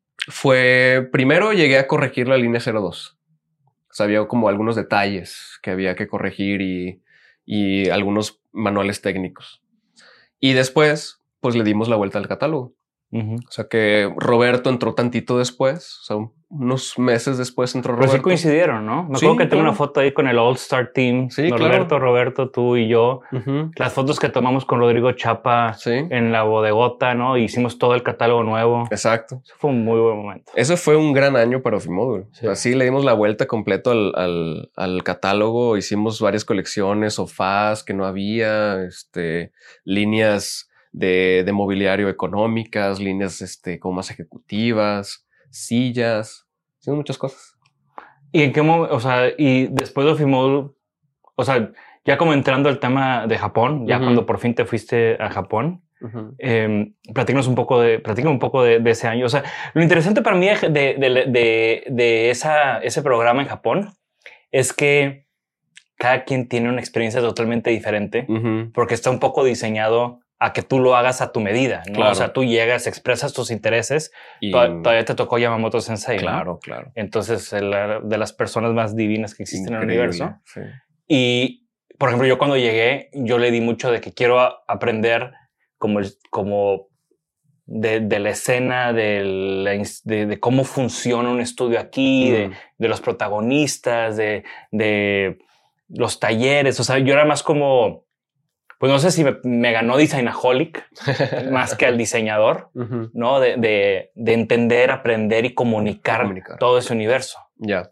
fue, primero llegué a corregir la línea cero dos. O sea, había como algunos detalles que había que corregir y, y algunos manuales técnicos. Y después, pues le dimos la vuelta al catálogo. Uh-huh. O sea que Roberto entró tantito después, o sea, unos meses después entró Roberto. Pero sí coincidieron, ¿no? Me acuerdo sí, que tengo claro. una foto ahí con el All Star Team. Sí, Roberto, claro. Roberto, tú y yo. Uh-huh. Las fotos que tomamos con Rodrigo Chapa sí. en la bodegota, ¿no? Hicimos todo el catálogo nuevo. Exacto. Eso fue un muy buen momento. Eso fue un gran año para Ofimodul. Sí. O sea, sí le dimos la vuelta completo al, al, al catálogo. Hicimos varias colecciones, sofás que no había, este, líneas de, de mobiliario económicas, líneas este, como más ejecutivas, sillas, hicimos muchas cosas. ¿Y en qué momento, o sea, y después de Ofimodul, o sea, ya como entrando al tema de Japón, ya uh-huh. cuando por fin te fuiste a Japón, uh-huh. eh, platícanos un poco de, platícanos un poco de, de ese año. O sea, lo interesante para mí de, de, de, de, de esa, ese programa en Japón es que cada quien tiene una experiencia totalmente diferente uh-huh. porque está un poco diseñado a que tú lo hagas a tu medida, ¿no? Claro. O sea, tú llegas, expresas tus intereses. Y... Tod- todavía te tocó Yamamoto Sensei, Claro, ¿no? claro. Entonces, el, de las personas más divinas que existen Increíble, en el universo. Sí. Y, por ejemplo, yo cuando llegué, yo le di mucho de que quiero a- aprender como, el, como de, de la escena, de, la, de, de cómo funciona un estudio aquí, mm. de, de los protagonistas, de, de los talleres. O sea, yo era más como... Pues no sé si me, me ganó Designaholic más que al diseñador, uh-huh. ¿no? De, de, de entender, aprender y comunicar, comunicar. todo ese universo. Ya. Yeah.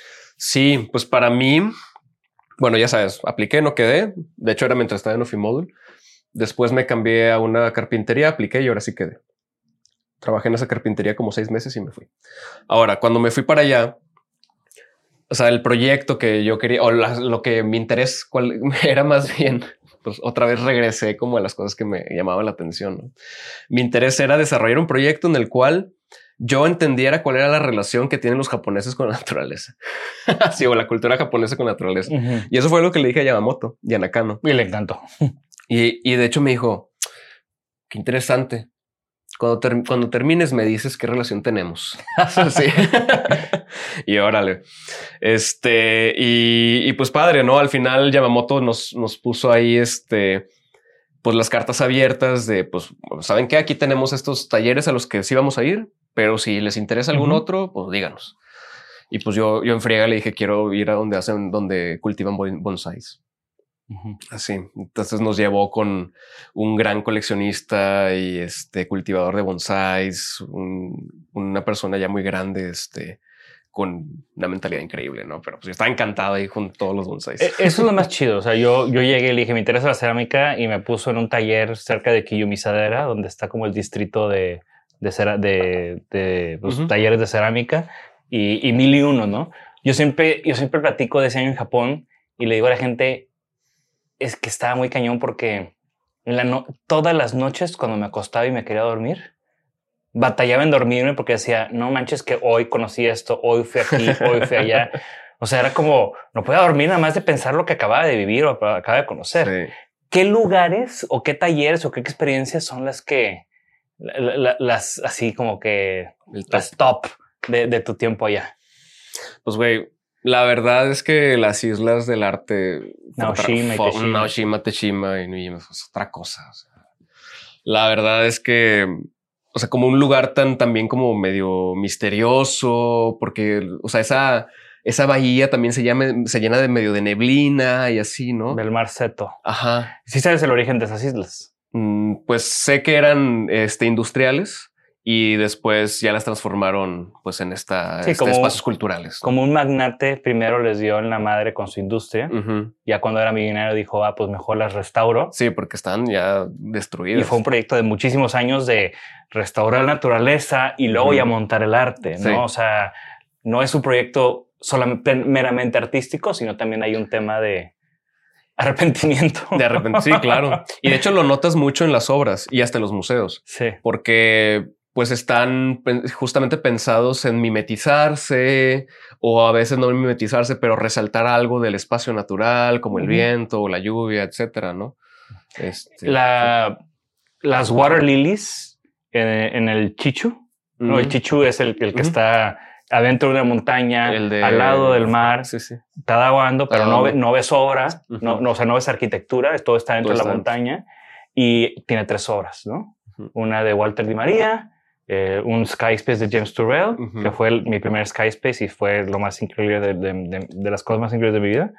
Sí, pues para mí, bueno, ya sabes, apliqué, no quedé. De hecho, era mientras estaba en Ofimodul. Después me cambié a una carpintería, apliqué y ahora sí quedé. Trabajé en esa carpintería como seis meses y me fui. Ahora, cuando me fui para allá, o sea, el proyecto que yo quería, o la, lo que mi interés cuál, era más bien... Pues otra vez regresé como a las cosas que me llamaban la atención, ¿no? Mi interés era desarrollar un proyecto en el cual yo entendiera cuál era la relación que tienen los japoneses con la naturaleza. Sí, o la cultura japonesa con la naturaleza. Uh-huh. Y eso fue lo que le dije a Yamamoto y a Nakano. Y le encantó. Y, y de hecho me dijo, qué interesante. Cuando, ter- cuando termines me dices qué relación tenemos. Sí. Y órale. Este, y, y pues padre, ¿no? Al final Yamamoto nos, nos puso ahí este, pues las cartas abiertas de, pues, ¿saben qué? Aquí tenemos estos talleres a los que sí vamos a ir, pero si les interesa algún uh-huh. otro, pues díganos. Y pues yo, yo en friega le dije, quiero ir a donde hacen, donde cultivan bonsáis. Uh-huh. Así. Entonces nos llevó con un gran coleccionista y este cultivador de bonsáis, un, una persona ya muy grande, este, con una mentalidad increíble, ¿no? Pero pues yo estaba encantado ahí con todos los bonsáis. Eso es lo más chido. O sea, yo, yo llegué y le dije, me interesa la cerámica, y me puso en un taller cerca de Quillumisadera, donde está como el distrito de, de, cera, de, de pues, uh-huh. talleres de cerámica y, y mil y uno, ¿no? Yo siempre, yo siempre platico de ese año en Japón y le digo a la gente, es que estaba muy cañón porque en la no, todas las noches cuando me acostaba y me quería dormir, batallaba en dormirme porque decía, no manches que hoy conocí esto, hoy fui aquí, hoy fui allá. O sea, era como, no podía dormir nada más de pensar lo que acababa de vivir o acababa de conocer. Sí. ¿Qué lugares o qué talleres o qué experiencias son las que, la, la, las así como que top. las top de, de tu tiempo allá? Pues güey, la verdad es que las islas del arte, Naoshima, otra, y Teshima. Naoshima, Teshima y Niijima es otra cosa. O sea, la verdad es que, o sea, como un lugar tan también como medio misterioso, porque, o sea, esa, esa bahía también se llama, se llena de medio de neblina y así, ¿no? Del mar Seto. Ajá. ¿Sí sabes el origen de esas islas? Mm, pues sé que eran este, industriales. Y después ya las transformaron pues en esta, sí, este, como, espacios culturales. Como un magnate primero les dio en la madre con su industria. Uh-huh. Ya cuando era millonario dijo, ah, pues mejor las restauro. Sí, porque están ya destruidas. Y fue un proyecto de muchísimos años de restaurar la naturaleza y luego uh-huh. ya montar el arte, ¿no? Sí. O sea, no es un proyecto solamente meramente artístico, sino también hay un tema de arrepentimiento. De arrepentimiento, sí, claro. Y de hecho lo notas mucho en las obras y hasta en los museos. Sí. Porque pues están justamente pensados en mimetizarse o a veces no mimetizarse, pero resaltar algo del espacio natural como el uh-huh. viento o la lluvia, etcétera, ¿no? Este, la, las water lilies en, en el Chichu, uh-huh. ¿no? El Chichu es el, el que uh-huh. está adentro de una montaña, de, al lado del mar, sí, sí. está aguando, pero no, ve, no ves obra, uh-huh. no, no, o sea, no ves arquitectura, todo está dentro todo de la está montaña dentro. Y tiene tres obras, ¿no? Uh-huh. Una de Walter Di María, Eh, un Skyspace de James Turrell, uh-huh. que fue el, mi primer Skyspace y fue lo más increíble de, de, de, de las cosas más increíbles de mi vida,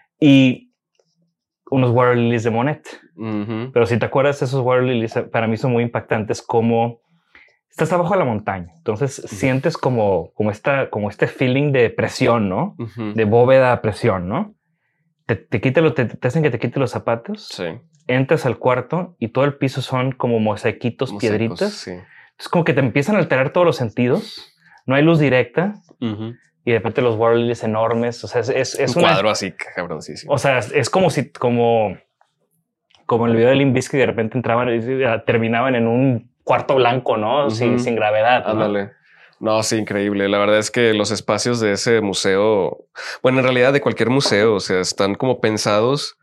y unos water lilies de Monet. Uh-huh. Pero si te acuerdas, esos water lilies para mí son muy impactantes, como estás abajo de la montaña, entonces uh-huh. sientes como, como, esta, como este feeling de presión, ¿no? Uh-huh. De bóveda a presión, ¿no? Te, te, quita lo, te, te hacen que te quite los zapatos, sí. entras al cuarto y todo el piso son como mosaiquitos, Mosaicos, piedritas. Sí. Es como que te empiezan a alterar todos los sentidos. No hay luz directa. Uh-huh. Y de repente los water lilies enormes. O sea, es, es, es un una, cuadro así, cabroncísimo. O sea, es como si, como, como en el video de Limp Bizkit, de repente entraban y terminaban en un cuarto blanco, ¿no? Uh-huh. Sin, sin gravedad. Ándale. ¿no? no, sí, increíble. La verdad es que los espacios de ese museo, bueno, en realidad de cualquier museo, o sea, están como pensados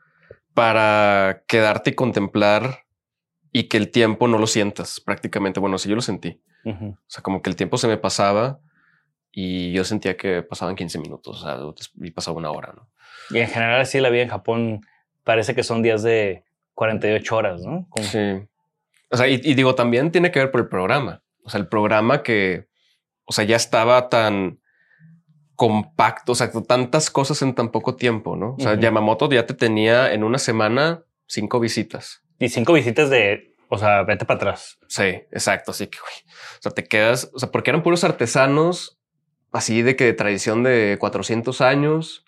para quedarte y contemplar y que el tiempo no lo sientas prácticamente. Bueno, sí, yo lo sentí. Uh-huh. O sea, como que el tiempo se me pasaba y yo sentía que pasaban quince minutos, o sea, y pasaba una hora, ¿no? Y en general, sí, la vida en Japón parece que son días de cuarenta y ocho horas, ¿no? Como... Sí. O sea, y, y digo, también tiene que ver por el programa. O sea, el programa que, o sea, ya estaba tan compacto, o sea, tantas cosas en tan poco tiempo, ¿no? O sea, uh-huh. Yamamoto ya te tenía en una semana cinco visitas. Y cinco visitas de, o sea, vete para atrás. Sí, exacto. Así que, güey, o sea, te quedas, o sea, porque eran puros artesanos así de que de tradición de cuatrocientos años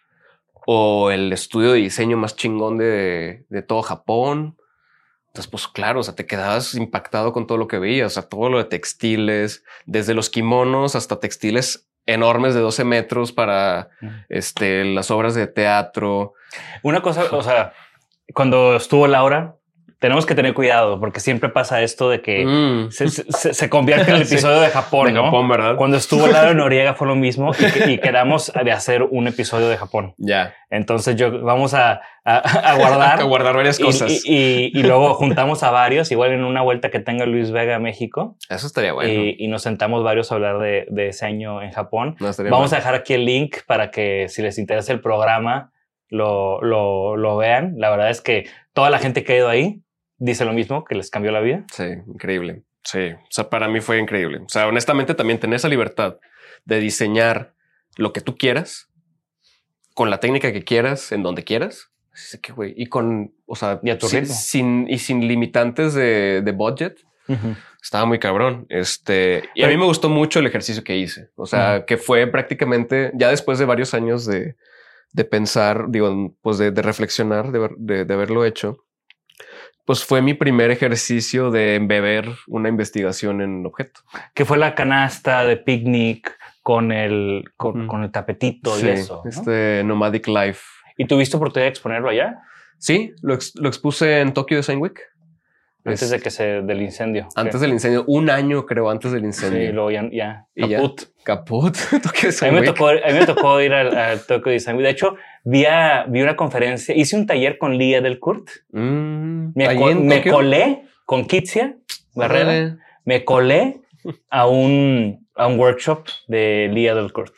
o el estudio de diseño más chingón de, de todo Japón. Entonces, pues claro, o sea, te quedabas impactado con todo lo que veías, o sea, todo lo de textiles, desde los kimonos hasta textiles enormes de doce metros para uh-huh. este, las obras de teatro. Una cosa, o sea, cuando estuvo Laura, tenemos que tener cuidado porque siempre pasa esto de que mm. se, se, se convierte en el episodio sí. de Japón, de ¿no? Japón, ¿verdad? Cuando estuvo Laura Noriega fue lo mismo y, y quedamos de hacer un episodio de Japón. Ya. Yeah. Entonces yo vamos a, a, a guardar. a guardar varias y, cosas. Y, y, y luego juntamos a varios, igual en una vuelta que tenga Luis Vega a México. Eso estaría bueno. Y, y nos sentamos varios a hablar de, de ese año en Japón. No, vamos bueno. a dejar aquí el link para que si les interesa el programa lo, lo, lo vean. La verdad es que toda la gente que ha ido ahí dice lo mismo, que les cambió la vida. Sí, increíble. Sí, o sea, para mí fue increíble. O sea, honestamente también tener esa libertad de diseñar lo que tú quieras, con la técnica que quieras, en donde quieras. Así que, güey, y con, o sea, y a tu sin, ritmo. sin y sin limitantes de, de budget. Uh-huh. Estaba muy cabrón. Este, y a mí me gustó mucho el ejercicio que hice. O sea, uh-huh. que fue prácticamente ya después de varios años de, de pensar, digo, pues de, de reflexionar, de, de, de haberlo hecho. Pues fue mi primer ejercicio de embeber una investigación en objeto. Que fue la canasta de picnic con el, con, mm. con el tapetito sí, y eso, ¿no? Este Nomadic Life. ¿Y tuviste oportunidad de exponerlo allá? Sí, lo, ex, lo expuse en Tokyo Design Week. Antes es, de que se del incendio. Antes ¿qué? del incendio, un año creo antes del incendio. Sí, luego ya, ya. Y caput. Ya, caput. Tokyo a, mí me tocó, a mí me tocó ir al, al Tokyo Design Week. De hecho, vi, a, vi una conferencia, hice un taller con Lía Delcourt. Mm, me, co me colé con Kitsia Barrera. Vale. Me colé a un, a un workshop de Lía Delcourt.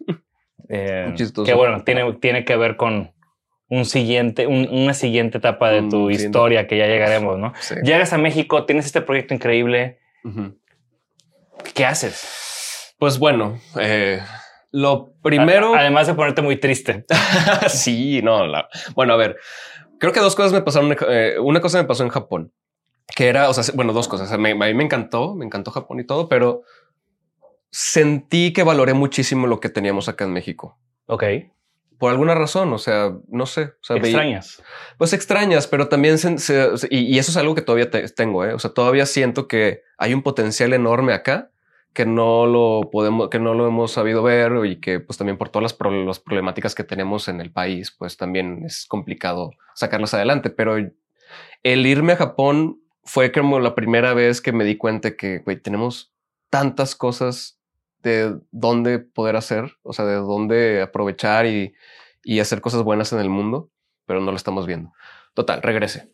eh, que bueno, tiene, tiene que ver con un siguiente, un, una siguiente etapa de tu mm, historia que ya llegaremos, ¿no? Sí. Llegas a México, tienes este proyecto increíble. Uh-huh. ¿Qué haces? Pues bueno, eh, lo primero... A, además de ponerte muy triste. Sí, no. La... Bueno, a ver, creo que dos cosas me pasaron. Eh, una cosa me pasó en Japón, que era, o sea, bueno, dos cosas. Me, a mí me encantó, me encantó Japón y todo, pero sentí que valoré muchísimo lo que teníamos acá en México. Ok. Por alguna razón, o sea, no sé. O sea, extrañas. Veía, pues extrañas, pero también se, se, y, y eso es algo que todavía te, tengo. ¿eh? O sea, todavía siento que hay un potencial enorme acá que no lo podemos, que no lo hemos sabido ver y que, pues, también por todas las, pro, las problemáticas que tenemos en el país, pues también es complicado sacarlas adelante. Pero el irme a Japón fue como la primera vez que me di cuenta que, güey, tenemos tantas cosas de dónde poder hacer, o sea, de dónde aprovechar y, y hacer cosas buenas en el mundo, pero no lo estamos viendo. Total, regresé.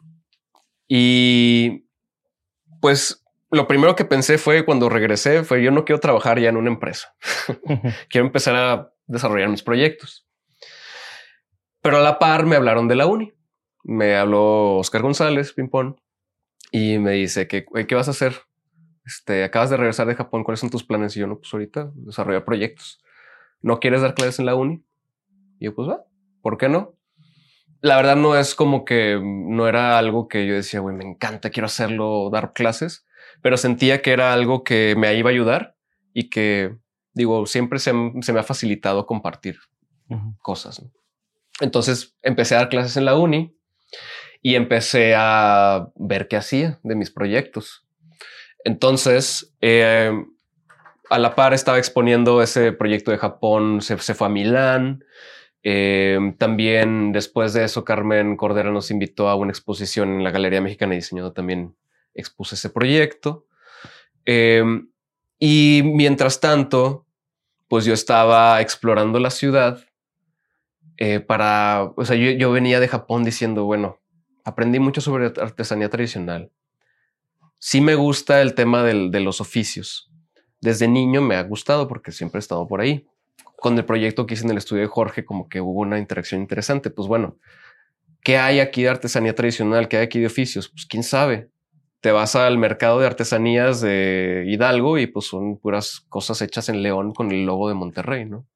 Y pues lo primero que pensé fue cuando regresé fue yo no quiero trabajar ya en una empresa. Quiero empezar a desarrollar mis proyectos. Pero a la par me hablaron de la uni. Me habló Oscar González, Pimpón, y me dice que, ¿qué vas a hacer? Este, acabas de regresar de Japón, ¿cuáles son tus planes? Y yo, no, pues ahorita desarrollar proyectos. ¿No quieres dar clases en la uni? Y yo, pues va, ¿por qué no? La verdad no es como que no era algo que yo decía, güey, me encanta, quiero hacerlo, dar clases, pero sentía que era algo que me iba a ayudar y que, digo, siempre se, se me ha facilitado compartir uh-huh. cosas, ¿no? Entonces empecé a dar clases en la uni y empecé a ver qué hacía de mis proyectos. Entonces, eh, a la par estaba exponiendo ese proyecto de Japón, se, se fue a Milán. Eh, también después de eso, Carmen Cordera nos invitó a una exposición en la Galería Mexicana de Diseño. También expuse ese proyecto. Eh, y mientras tanto, pues yo estaba explorando la ciudad eh, para, o sea, yo, yo venía de Japón diciendo, bueno, aprendí mucho sobre artesanía tradicional. Sí me gusta el tema del, de los oficios. Desde niño me ha gustado porque siempre he estado por ahí. Con el proyecto que hice en el estudio de Jorge, como que hubo una interacción interesante. Pues bueno, ¿qué hay aquí de artesanía tradicional? ¿Qué hay aquí de oficios? Pues quién sabe. Te vas al mercado de artesanías de Hidalgo y pues son puras cosas hechas en León con el logo de Monterrey, ¿no?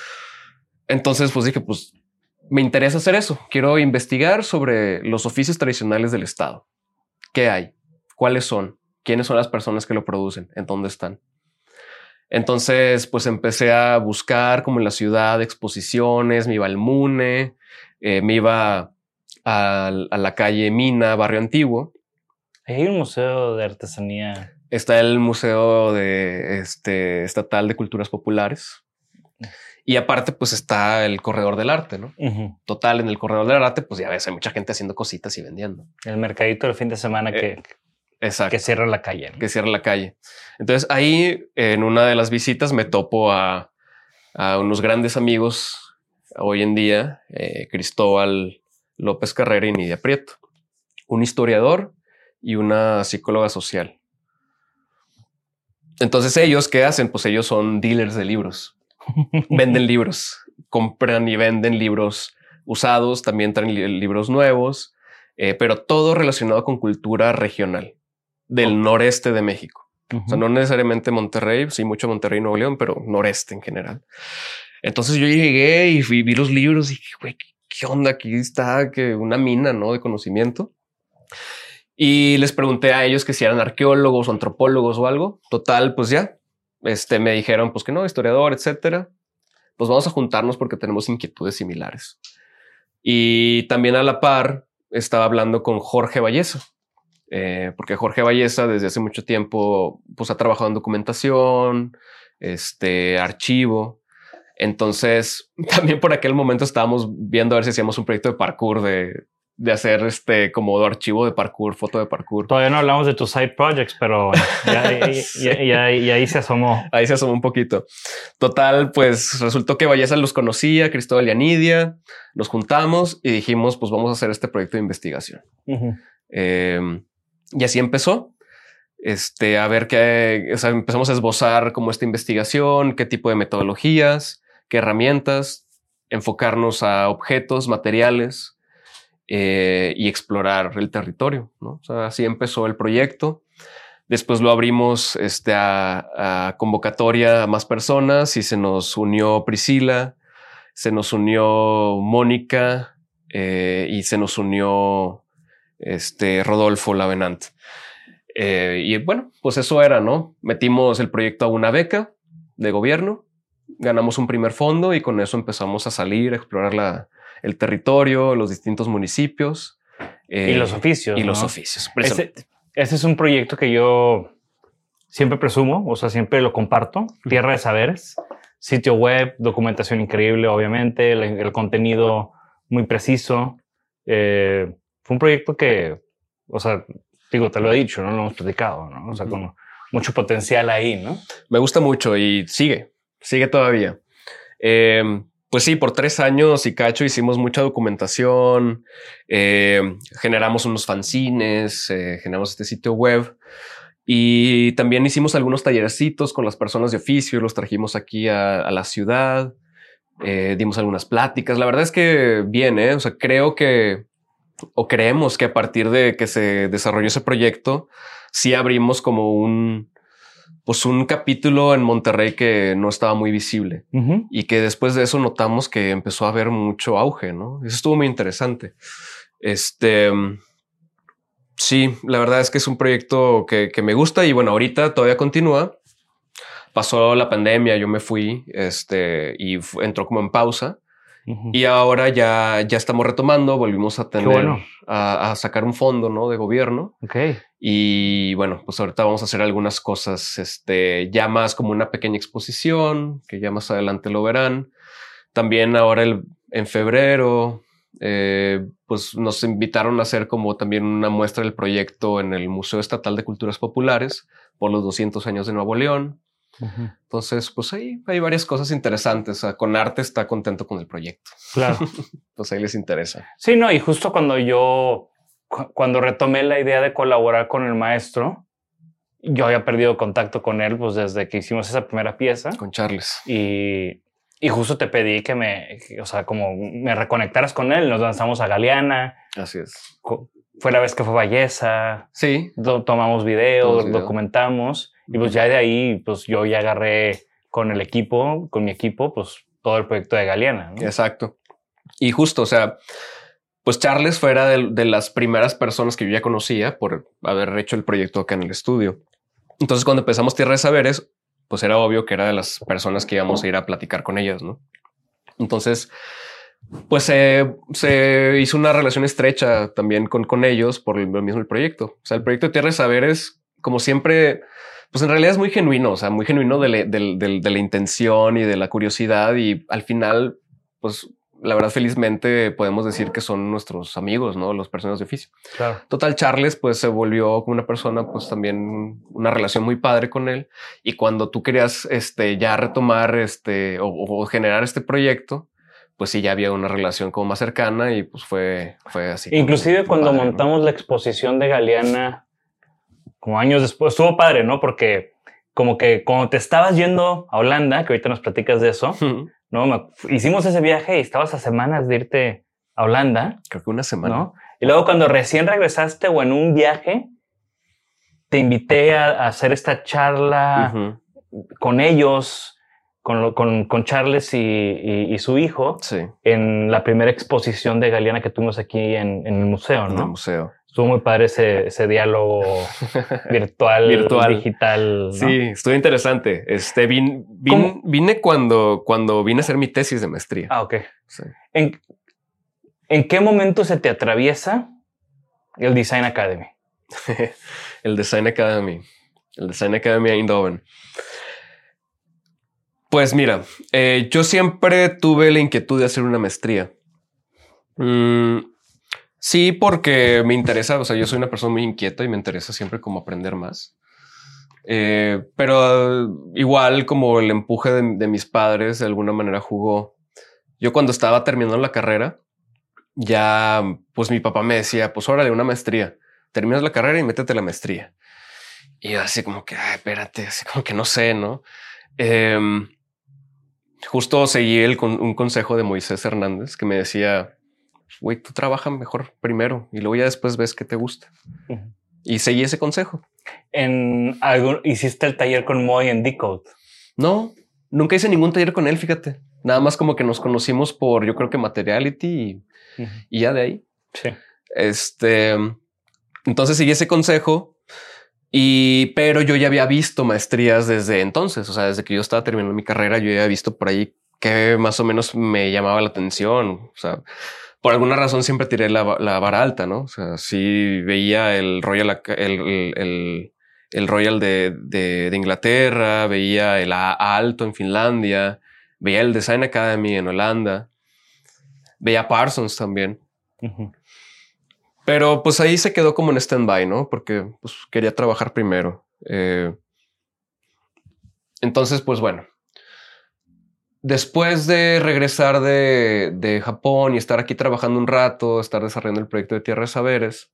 Entonces pues dije, pues me interesa hacer eso. Quiero investigar sobre los oficios tradicionales del estado. ¿Qué hay? ¿Cuáles son? ¿Quiénes son las personas que lo producen? ¿En dónde están? Entonces, pues empecé a buscar como en la ciudad exposiciones, me iba al Mune, eh, me iba a, a la calle Mina, Barrio Antiguo. Hay un museo de artesanía. Está el Museo de, este, Estatal de Culturas Populares. Y aparte, pues está el Corredor del Arte, ¿no? Uh-huh. Total, en el Corredor del Arte, pues ya ves, hay mucha gente haciendo cositas y vendiendo. El mercadito del fin de semana que... Eh, Exacto. Que cierra la calle, ¿no? Que cierra la calle. Entonces ahí en una de las visitas me topo a, a unos grandes amigos hoy en día, eh, Cristóbal López Carrera y Nidia Prieto, un historiador y una psicóloga social. Entonces ellos, ¿qué hacen? Pues ellos son dealers de libros. Venden libros, compran y venden libros usados, también traen li libros nuevos, eh, pero todo relacionado con cultura regional del okay. noreste de México. Uh-huh. O sea, no necesariamente Monterrey, sí mucho Monterrey, Nuevo León, pero noreste en general. Entonces yo llegué y fui, vi los libros y dije, güey, ¿qué onda? Aquí está que una mina, ¿no? De conocimiento. Y les pregunté a ellos que si eran arqueólogos o antropólogos o algo. Total, pues ya, este, me dijeron pues que no, historiador, etcétera. Pues vamos a juntarnos porque tenemos inquietudes similares. Y también a la par estaba hablando con Jorge Valleza, eh, porque Jorge Valleza desde hace mucho tiempo pues ha trabajado en documentación, este, archivo. Entonces también por aquel momento estábamos viendo a ver si hacíamos un proyecto de parkour de... de hacer este como archivo de parkour, foto de parkour. Todavía no hablamos de tus side projects, pero ya, sí. ya, ya, ya ahí se asomó. Ahí se asomó un poquito. Total, pues resultó que Valleza los conocía, Cristóbal y Anidia. Nos juntamos y dijimos, pues vamos a hacer este proyecto de investigación. Uh-huh. Eh, y así empezó. Este, a ver qué, o sea, empezamos a esbozar como esta investigación, qué tipo de metodologías, qué herramientas, enfocarnos a objetos, materiales, Eh, y explorar el territorio, ¿no? O sea, así empezó el proyecto. Después lo abrimos este, a, a convocatoria a más personas y se nos unió Priscila, se nos unió Mónica eh, y se nos unió este, Rodolfo Lavenant. Eh, y bueno, pues eso era, ¿no? Metimos el proyecto a una beca de gobierno, ganamos un primer fondo y con eso empezamos a salir, a explorar la el territorio, los distintos municipios. Eh, y los oficios. Y ¿no? los oficios. Ese, ese es un proyecto que yo siempre presumo, o sea, siempre lo comparto. Tierra de Saberes, sitio web, documentación increíble, obviamente, el, el contenido muy preciso. Eh, fue un proyecto que, o sea, digo, te lo he dicho, no lo hemos platicado, ¿no? O sea, con mucho potencial ahí, ¿no? Me gusta mucho y sigue, sigue todavía. Eh, Pues sí, por tres años y cacho hicimos mucha documentación, eh, generamos unos fanzines, eh, generamos este sitio web y también hicimos algunos tallercitos con las personas de oficio, los trajimos aquí a, a la ciudad, eh, dimos algunas pláticas. La verdad es que bien, ¿eh? O sea, creo que o creemos que a partir de que se desarrolló ese proyecto, sí abrimos como un... pues un capítulo en Monterrey que no estaba muy visible uh-huh. y que después de eso notamos que empezó a haber mucho auge, ¿no? Eso estuvo muy interesante. Este, sí, la verdad es que es un proyecto que, que me gusta y bueno, ahorita todavía continúa. Pasó la pandemia, yo me fui, este, y f- entró como en pausa. Uh-huh. Y ahora ya, ya estamos retomando, volvimos a tener, bueno. a, a sacar un fondo, ¿no? De gobierno. Okay. Y bueno, pues ahorita vamos a hacer algunas cosas, este, ya más como una pequeña exposición, que ya más adelante lo verán. También ahora el, en febrero, eh, pues nos invitaron a hacer como también una muestra del proyecto en el Museo Estatal de Culturas Populares por los doscientos años de Nuevo León. Uh-huh. Entonces, pues ahí hay varias cosas interesantes. O sea, con arte está contento con el proyecto. Claro. Pues ahí les interesa. Sí, no, y justo cuando yo, cu- cuando retomé la idea de colaborar con el maestro, yo había perdido contacto con él, pues desde que hicimos esa primera pieza. Con Charles. Y, y justo te pedí que me, que, o sea, como me reconectaras con él. Nos lanzamos a Galeana. Así es. Fue la vez que fue Valleza. Sí. Do- tomamos videos, video. documentamos. Y pues ya de ahí, pues yo ya agarré con el equipo, con mi equipo, pues todo el proyecto de Galeana, ¿no? Exacto. Y justo, o sea, pues Charles fuera de, de las primeras personas que yo ya conocía por haber hecho el proyecto acá en el estudio. Entonces, cuando empezamos Tierra de Saberes, pues era obvio que era de las personas que íbamos a ir a platicar con ellas, ¿no? Entonces, pues eh, se hizo una relación estrecha también con, con ellos por el, el mismo el proyecto. O sea, el proyecto de Tierra de Saberes, como siempre... pues en realidad es muy genuino, o sea, muy genuino de, le, de, de, de la intención y de la curiosidad y al final, pues la verdad felizmente podemos decir que son nuestros amigos, ¿no? Las personas de oficio. Claro. Total, Charles pues se volvió como una persona, pues también una relación muy padre con él y cuando tú querías este, ya retomar este o, o generar este proyecto, pues sí, ya había una relación como más cercana y pues fue, fue así. Inclusive cuando padre, montamos, ¿no?, la exposición de Galeana, como años después, estuvo padre, ¿no? Porque como que cuando te estabas yendo a Holanda, que ahorita nos platicas de eso, uh-huh. ¿no? Me, hicimos ese viaje y estabas a semanas de irte a Holanda. Creo que una semana. ¿No? Y luego cuando recién regresaste o en un viaje, te invité a, a hacer esta charla uh-huh. con ellos, con, lo, con, con Charles y, y, y su hijo Sí. en la primera exposición de Galeana que tuvimos aquí en, en el museo, ¿no? En el museo. Estuvo muy padre ese, ese diálogo virtual, Virtual. digital, ¿no? Sí, estuvo interesante. Este, vin, vin, vine cuando, cuando vine a hacer mi tesis de maestría. Ah, ok. Sí. ¿En, ¿En qué momento se te atraviesa el Design Academy? El Design Academy. El Design Academy Eindhoven. Pues mira, eh, yo siempre tuve la inquietud de hacer una maestría. Mm, sí, porque me interesa, o sea, yo soy una persona muy inquieta y me interesa siempre como aprender más. Eh, pero uh, igual como el empuje de, de mis padres de alguna manera jugó. Yo cuando estaba terminando la carrera, ya pues mi papá me decía, pues órale, una maestría. Terminas la carrera y métete a la maestría. Y yo así como que, ay, espérate, así como que no sé, ¿no? Eh, justo seguí el, un consejo de Moisés Hernández que me decía, güey, tú trabaja mejor primero y luego ya después ves qué te gusta. Uh-huh. Y seguí ese consejo. ¿En algún, ¿Hiciste el taller con Moy en Decode? No, nunca hice ningún taller con él, fíjate. Nada más como que nos conocimos por, yo creo que Materiality y, uh-huh. y ya de ahí. Sí. Este, entonces seguí ese consejo. Y, pero yo ya había visto maestrías desde entonces, o sea, desde que yo estaba terminando mi carrera, yo ya había visto por ahí que más o menos me llamaba la atención. O sea, por alguna razón siempre tiré la, la vara alta, ¿no? O sea, sí veía el Royal, el, el, el, el Royal de, de, de Inglaterra, veía el Aalto en Finlandia, veía el Design Academy en Holanda, veía Parsons también. Uh-huh. Pero pues ahí se quedó como en stand-by, ¿no? Porque pues, quería trabajar primero. Eh, entonces, pues bueno. Después de regresar de, de Japón y estar aquí trabajando un rato, estar desarrollando el proyecto de Tierra de Saberes,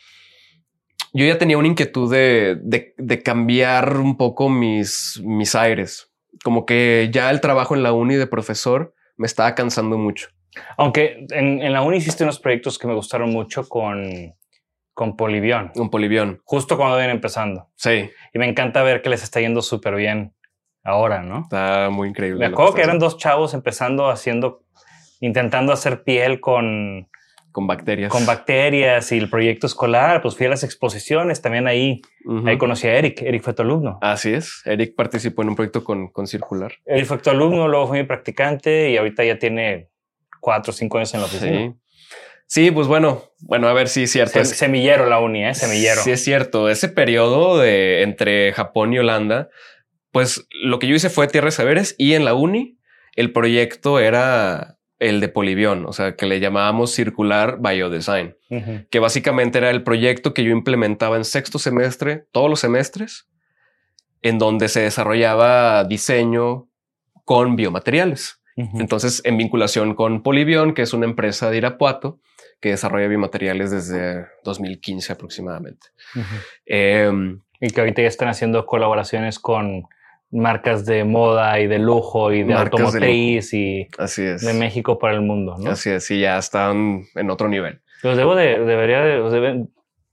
yo ya tenía una inquietud de, de, de cambiar un poco mis, mis aires. Como que ya el trabajo en la uni de profesor me estaba cansando mucho. Aunque en, en la uni hiciste unos proyectos que me gustaron mucho con, con Polybion. Con Polybion. Justo cuando vienen empezando. Sí. Y me encanta ver que les está yendo súper bien ahora, ¿no? Está muy increíble. Me acuerdo que, que eran dos chavos empezando haciendo, intentando hacer piel con... Con bacterias. Con bacterias y el proyecto escolar. Pues fui a las exposiciones también ahí. Uh-huh. Ahí conocí a Eric. Eric fue tu alumno. Así es. Eric participó en un proyecto con, con Circular. Eric fue tu alumno, luego fue mi practicante y ahorita ya tiene... cuatro o cinco años en la oficina. Sí. Sí, pues bueno, bueno, a ver si sí, es cierto. Sem- semillero la uni, ¿eh? Semillero. Sí, es cierto. Ese periodo de entre Japón y Holanda, pues lo que yo hice fue Tierra de Saberes y en la uni el proyecto era el de Polybion, o sea, que le llamábamos Circular Biodesign, uh-huh. que básicamente era el proyecto que yo implementaba en sexto semestre, todos los semestres, en donde se desarrollaba diseño con biomateriales. Uh-huh. Entonces, en vinculación con Polybion, que es una empresa de Irapuato que desarrolla biomateriales desde dos mil quince aproximadamente. Uh-huh. Eh, y que ahorita ya están haciendo colaboraciones con marcas de moda y de lujo y de automotriz y así es. De México para el mundo, ¿no? Así es, y ya están en otro nivel. Los debo de, debería de, los deben,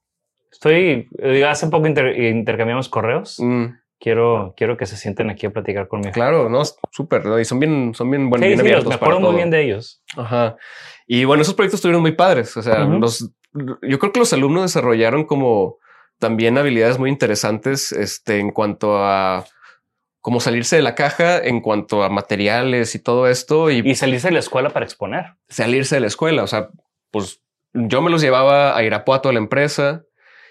estoy, hace poco inter, intercambiamos correos. Mm. Quiero, quiero que se sienten aquí a platicar conmigo. Claro, no, súper, ¿no? Y son bien, son bien buenos. Sí, bien sí, abiertos me acuerdo para muy todo. bien de ellos. Ajá. Y bueno, esos proyectos estuvieron muy padres. O sea, uh-huh. los, yo creo que los alumnos desarrollaron como también habilidades muy interesantes, este, en cuanto a cómo salirse de la caja, en cuanto a materiales y todo esto. Y, y salirse de la escuela para exponer. Salirse de la escuela. O sea, pues yo me los llevaba a Irapuato a la empresa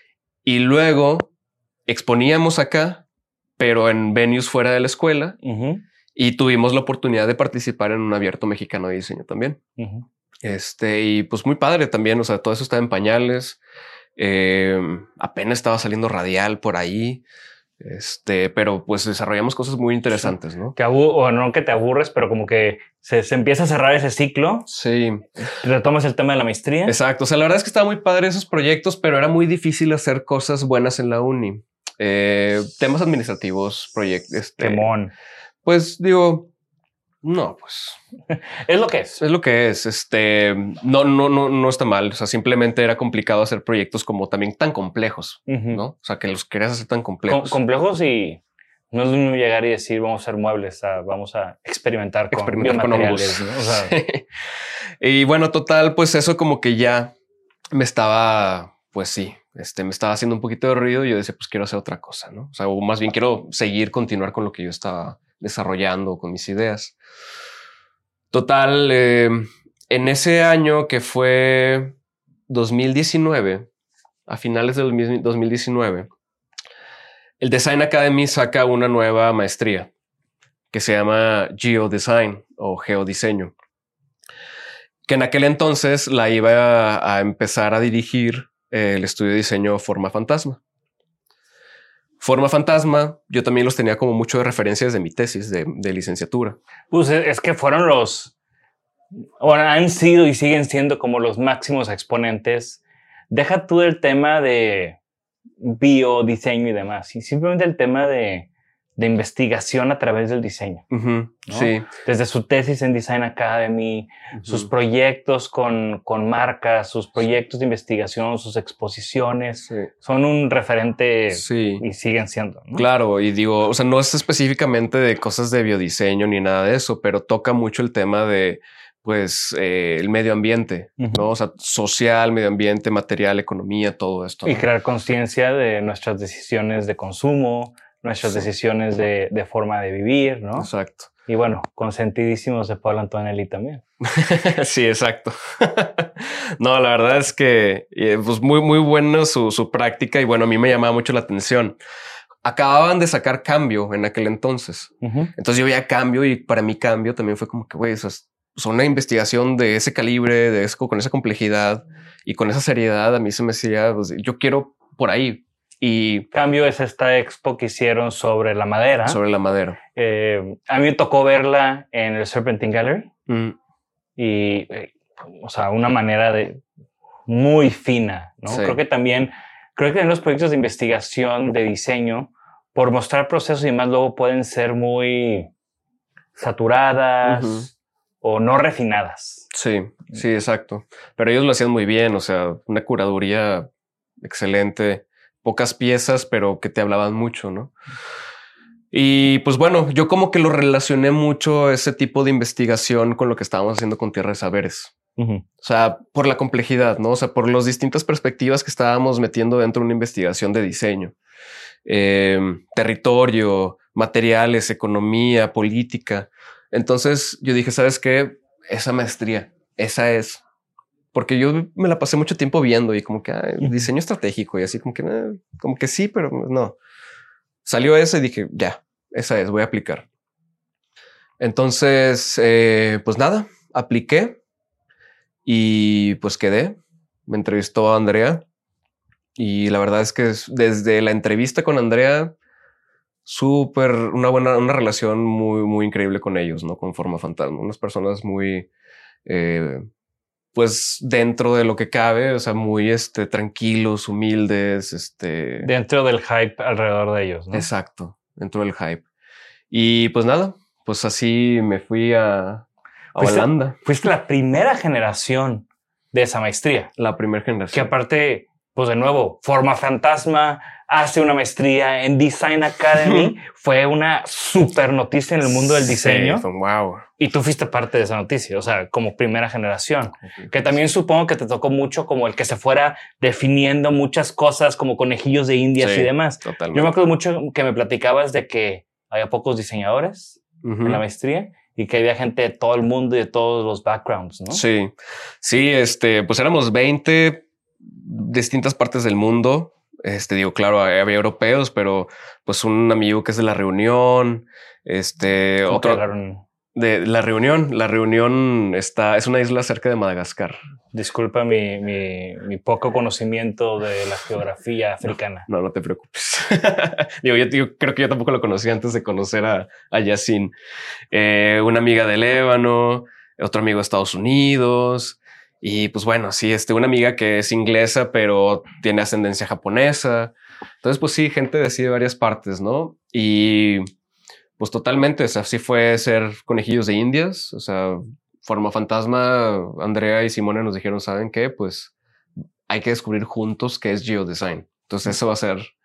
y luego exponíamos acá, pero en venues fuera de la escuela, uh-huh. y tuvimos la oportunidad de participar en un abierto mexicano de diseño también. Uh-huh. Este, y pues muy padre también, o sea, todo eso estaba en pañales, eh, apenas estaba saliendo radial por ahí, este, pero pues desarrollamos cosas muy interesantes, ¿no? Que abu- o no que te aburres, pero como que se, se empieza a cerrar ese ciclo. Sí. Retomas el tema de la maestría. Exacto, o sea, la verdad es que estaba muy padre esos proyectos, pero era muy difícil hacer cosas buenas en la uni. Eh, temas administrativos, proyectos. Este, Temón. Pues digo, no, pues es lo que es. Es lo que es. Este no, no, no, no está mal. O sea, simplemente era complicado hacer proyectos como también tan complejos, uh-huh. ¿no? O sea, que los querías hacer tan complejos. Com- complejos y No es lo mismo llegar y decir, vamos a hacer muebles, a, vamos a experimentar con experimentar con biomateriales, hongos. ¿no? O sea, Sí. Y bueno, total, pues eso como que ya me estaba, pues sí, este, me estaba haciendo un poquito de ruido y yo decía, pues quiero hacer otra cosa, ¿no? O sea, o más bien quiero seguir, continuar con lo que yo estaba desarrollando, con mis ideas. Total, eh, en ese año que fue dos mil diecinueve, a finales del dos mil diecinueve, el Design Academy saca una nueva maestría que se llama Geodesign o Geodiseño, que en aquel entonces la iba a, a empezar a dirigir eh, el estudio de diseño Forma Fantasma. Forma Fantasma, yo también los tenía como mucho de referencias de mi tesis de, de licenciatura. pues es que fueron los, bueno, han sido y siguen siendo como los máximos exponentes. Deja tú el tema de biodiseño y demás, y simplemente el tema de, de investigación a través del diseño. Uh-huh, ¿no? Sí. Desde su tesis en Design Academy, Uh-huh. sus proyectos con, con marcas, sus proyectos de investigación, sus exposiciones, Sí. son un referente Sí. y siguen siendo, ¿no? Claro, y digo, o sea, no es específicamente de cosas de biodiseño ni nada de eso, pero toca mucho el tema de, pues, eh, el medio ambiente, Ujú. ¿no? O sea, social, medio ambiente, material, economía, todo esto, Y ¿no? crear conciencia de nuestras decisiones de consumo, nuestras Sí. decisiones de, de forma de vivir, ¿no? Exacto. Y bueno, consentidísimos de Paolo Antonelli también. Sí, exacto. No, la verdad es que eh, pues muy, muy buena su, su práctica y bueno, a mí me llamaba mucho la atención. Acababan de sacar Cambio en aquel entonces. Uh-huh. Entonces yo veía Cambio y para mí Cambio también fue como que, güey, eso es, o sea, una investigación de ese calibre, de eso, con esa complejidad y con esa seriedad, a mí se me decía, pues, yo quiero por ahí. Y Cambio es esta expo que hicieron sobre la madera. sobre la madera. Eh, a mí me tocó verla en el Serpentine Gallery Mm, y, eh, o sea, una manera de muy fina, ¿no? Sí. Creo que también, creo que en los proyectos de investigación, de diseño, por mostrar procesos y más, luego pueden ser muy saturadas Ujú. o no refinadas. sí, sí, exacto. Pero ellos lo hacían muy bien, o sea, una curaduría excelente, pocas piezas, pero que te hablaban mucho, ¿no? Y pues bueno, yo como que lo relacioné mucho ese tipo de investigación con lo que estábamos haciendo con Tierra de Saberes. Uh-huh. O sea, por la complejidad, ¿no? O sea, por las distintas perspectivas que estábamos metiendo dentro de una investigación de diseño. Eh, territorio, materiales, economía, política. Entonces yo dije, ¿sabes qué? Esa maestría, esa es. Porque yo me la pasé mucho tiempo viendo y como que ah, diseño estratégico y así como que, eh, como que sí, pero no. Salió esa y dije, ya, esa es, voy a aplicar. Entonces, eh, pues nada, apliqué y pues quedé. Me entrevistó a Andrea y la verdad es que desde la entrevista con Andrea, súper, una buena, una relación muy, muy increíble con ellos, ¿no? Con Forma Fantasma, unas personas muy, eh, pues dentro de lo que cabe, o sea, muy este, tranquilos, humildes, este... Dentro del hype alrededor de ellos, ¿no? Exacto, dentro del hype. Y pues nada, pues así me fui a, a Fuiste- Holanda, Fuiste la primera generación de esa maestría. la primera Que generación. aparte, pues de nuevo, Forma Fantasma hace una maestría en Design Academy. Fue una super noticia en el mundo del diseño. Sí, fue wow. Y tú fuiste parte de esa noticia, o sea, como primera generación. Que también supongo que te tocó mucho como el que se fuera definiendo muchas cosas como conejillos de indias Sí, y demás. Totalmente. Yo me acuerdo mucho que me platicabas de que había pocos diseñadores Ujú. en la maestría y que había gente de todo el mundo y de todos los backgrounds, ¿no? Sí, sí, este, pues éramos veinte distintas partes del mundo. Este, digo, claro, había europeos, pero pues un amigo que es de La Reunión, este, Como que otro hablaron- de La Reunión. La Reunión está, es una isla cerca de Madagascar. Disculpa mi, mi, mi poco conocimiento de la geografía africana. No, no te preocupes. Digo, yo, yo creo que yo tampoco lo conocí antes de conocer a, a Yacine. Eh, una amiga de Líbano, otro amigo de Estados Unidos. Y pues bueno, sí, este, una amiga que es inglesa, pero tiene ascendencia japonesa. Entonces, pues sí, gente de así de varias partes, ¿no? Y pues totalmente, o sea, sí fue ser conejillos de indias, o sea, Forma Fantasma, Andrea y Simone nos dijeron, ¿saben qué? Pues hay que descubrir juntos qué es geodesign. Entonces, eso va a ser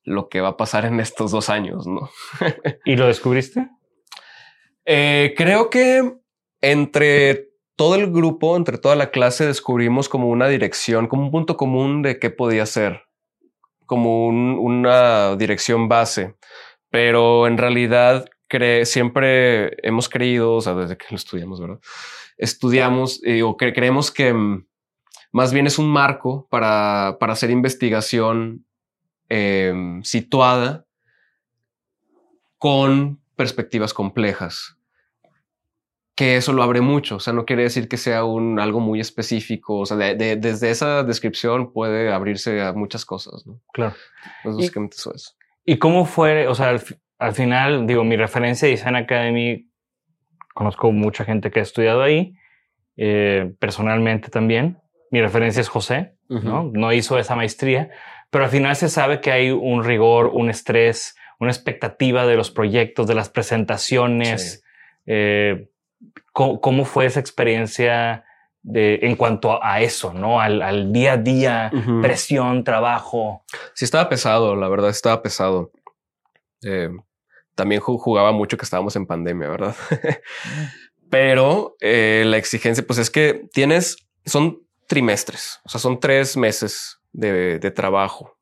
lo que va a pasar en estos dos años, ¿no? ¿Y lo descubriste? Eh, creo que entre todo el grupo, entre toda la clase, descubrimos como una dirección, como un punto común de qué podía ser, como un, una dirección base. Pero en realidad cre siempre hemos creído, o sea, desde que lo estudiamos, ¿verdad? Estudiamos eh, o cre creemos que um, más bien es un marco para, para hacer investigación eh, situada con perspectivas complejas. Que eso lo abre mucho, o sea, no quiere decir que sea un algo muy específico, o sea, de, de, desde esa descripción puede abrirse a muchas cosas, ¿no? Claro. Pues básicamente eso es. ¿Y cómo fue? O sea, al, al final, digo, mi referencia de Design Academy, conozco mucha gente que ha estudiado ahí, eh, personalmente también. Mi referencia es José, uh-huh. ¿no? No hizo esa maestría, pero al final se sabe que hay un rigor, un estrés, una expectativa de los proyectos, de las presentaciones. Sí. Eh, ¿cómo, ¿Cómo fue esa experiencia de, en cuanto a eso, ¿no? Al, al día a día, uh-huh. presión, trabajo. Sí, estaba pesado, la verdad, estaba pesado. Eh, también jugaba mucho que estábamos en pandemia, ¿verdad? Pero eh, la exigencia, pues es que tienes, son trimestres, o sea, son tres meses de, de trabajo.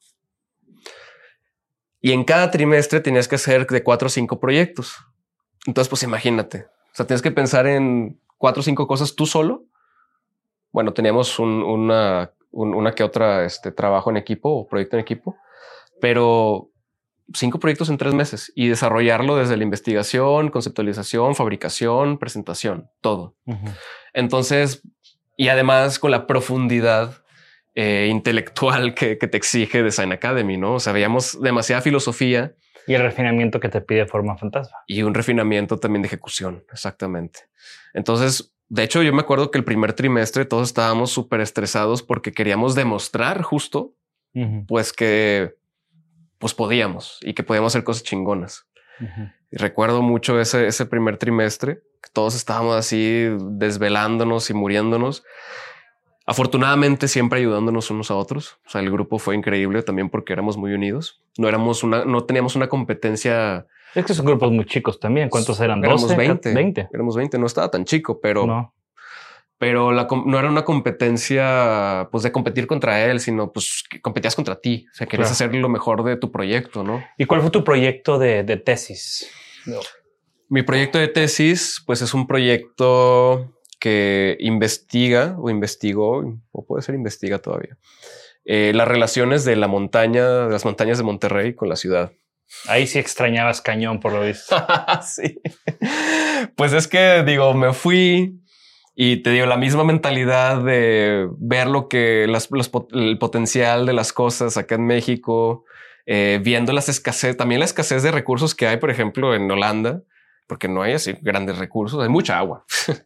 Y en cada trimestre tenías que hacer de cuatro o cinco proyectos. Entonces, pues imagínate, o sea, tienes que pensar en cuatro o cinco cosas tú solo. Bueno, teníamos un, una, un, una que otra este, trabajo en equipo o proyecto en equipo, pero cinco proyectos en tres meses y desarrollarlo desde la investigación, conceptualización, fabricación, presentación, todo. Uh-huh. Entonces, y además con la profundidad eh, intelectual que, que te exige Design Academy, ¿no? O sea, veíamos demasiada filosofía. Y el refinamiento que te pide Forma Fantasma. Y un refinamiento también de ejecución, exactamente. Entonces, de hecho, yo me acuerdo que el primer trimestre todos estábamos súper estresados porque queríamos demostrar justo, uh-huh. pues que pues podíamos y que podíamos hacer cosas chingonas. Uh-huh. Y recuerdo mucho ese, ese primer trimestre, que todos estábamos así desvelándonos y muriéndonos. Afortunadamente siempre ayudándonos unos a otros. O sea, el grupo fue increíble también porque éramos muy unidos. No éramos una, no teníamos una competencia. Es que son grupos muy chicos también. ¿Cuántos eran? Éramos doce, veinte. veinte. Éramos veinte. No estaba tan chico, pero no. Pero la, no era una competencia pues de competir contra él, sino pues que competías contra ti. O sea, querías claro. hacer lo mejor de tu proyecto, ¿no? ¿Y cuál fue tu proyecto de, de tesis? No. Mi proyecto de tesis, pues es un proyecto que investiga o investigó, o puede ser investiga todavía, eh, las relaciones de la montaña, de las montañas de Monterrey con la ciudad. Ahí sí extrañabas cañón, por lo visto. Sí. Pues es que digo, me fui. Y te digo, la misma mentalidad de ver lo que las, los, el potencial de las cosas acá en México, eh, viendo las escasez, también la escasez de recursos que hay, por ejemplo, en Holanda, porque no hay así grandes recursos, hay mucha agua,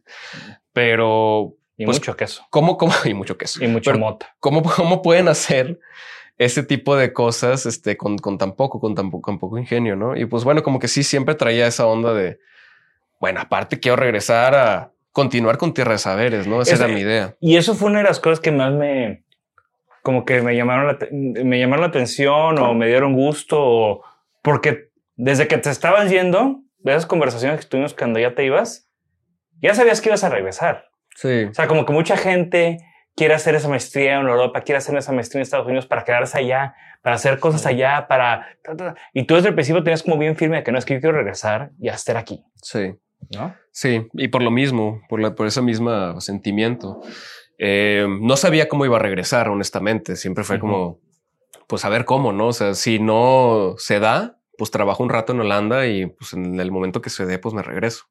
pero y pues, mucho queso. ¿Cómo, cómo? Y mucho queso y mucha mota. ¿Cómo, cómo pueden hacer ese tipo de cosas este, con, con tan poco, con tan con poco ingenio, ¿no? Y pues bueno, como que sí siempre traía esa onda de, bueno, aparte quiero regresar a continuar con Tierra de Saberes, ¿no? Esa Ese, era mi idea. Y eso fue una de las cosas que más me, como que me llamaron la, me llamaron la atención o me dieron gusto, o, porque desde que te estabas yendo, de esas conversaciones que tuvimos cuando ya te ibas, ya sabías que ibas a regresar. Sí. O sea, como que mucha gente quiere hacer esa maestría en Europa, quiere hacer esa maestría en Estados Unidos para quedarse allá, para hacer cosas allá, para... Y tú desde el principio tenías como bien firme de que no, es que yo quiero regresar y estar aquí. Sí. ¿No? Sí, y por lo mismo, por, la, por ese mismo sentimiento. Eh, no sabía cómo iba a regresar, honestamente. Siempre fue uh-huh. como, pues a ver cómo, ¿no? O sea, si no se da, pues trabajo un rato en Holanda y pues en el momento que se dé, pues me regreso.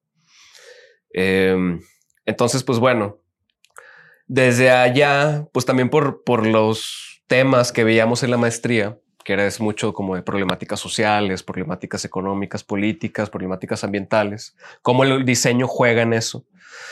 Eh, entonces, pues bueno, desde allá, pues también por, por los temas que veíamos en la maestría, que era es mucho como de problemáticas sociales, problemáticas económicas, políticas, problemáticas ambientales, cómo el diseño juega en eso.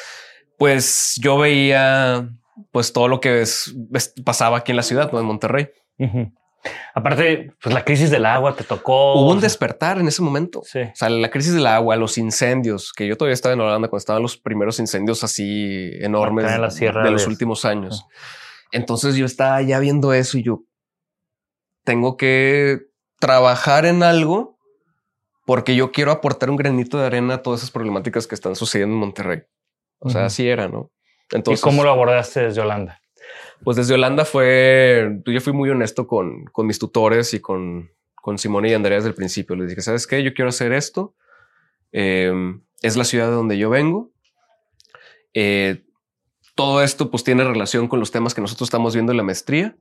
Pues yo veía pues todo lo que es, es, pasaba aquí en la ciudad, ¿no? En Monterrey. Uh-huh. Aparte, pues la crisis del agua te tocó. Hubo un despertar en ese momento. Sí. O sea, la crisis del agua, los incendios, que yo todavía estaba en Holanda cuando estaban los primeros incendios así enormes en la sierra de los de... últimos años. Uh-huh. Entonces yo estaba ya viendo eso y yo tengo que trabajar en algo porque yo quiero aportar un granito de arena a todas esas problemáticas que están sucediendo en Monterrey. O sea, uh-huh. así era, ¿no? Entonces, ¿y cómo lo abordaste desde Holanda? Pues desde Holanda fue... Yo fui muy honesto con, con mis tutores y con, con Simone y Andrea desde el principio. Les dije, ¿sabes qué? Yo quiero hacer esto. Eh, es la ciudad de donde yo vengo. Eh, todo esto pues tiene relación con los temas que nosotros estamos viendo en la maestría.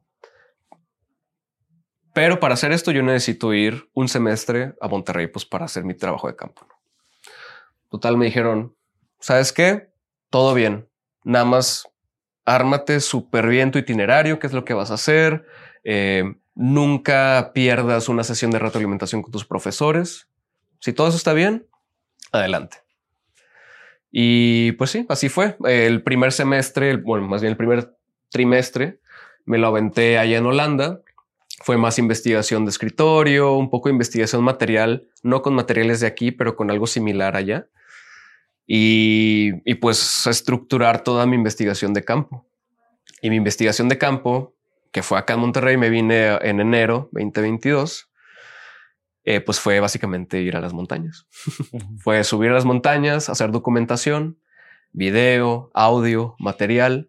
Pero para hacer esto yo necesito ir un semestre a Monterrey pues para hacer mi trabajo de campo. Total, me dijeron, ¿sabes qué? Todo bien. Nada más ármate súper bien tu itinerario, qué es lo que vas a hacer. Eh, nunca pierdas una sesión de retroalimentación con tus profesores. Si todo eso está bien, adelante. Y pues sí, así fue. El primer semestre, bueno, más bien el primer trimestre, me lo aventé allá en Holanda. Fue más investigación de escritorio, un poco de investigación material, no con materiales de aquí, pero con algo similar allá. Y, y pues estructurar toda mi investigación de campo. Y mi investigación de campo, que fue acá en Monterrey, me vine en enero veinte veintidós, eh, pues fue básicamente ir a las montañas. Uh-huh. Fue subir a las montañas, hacer documentación, video, audio, material.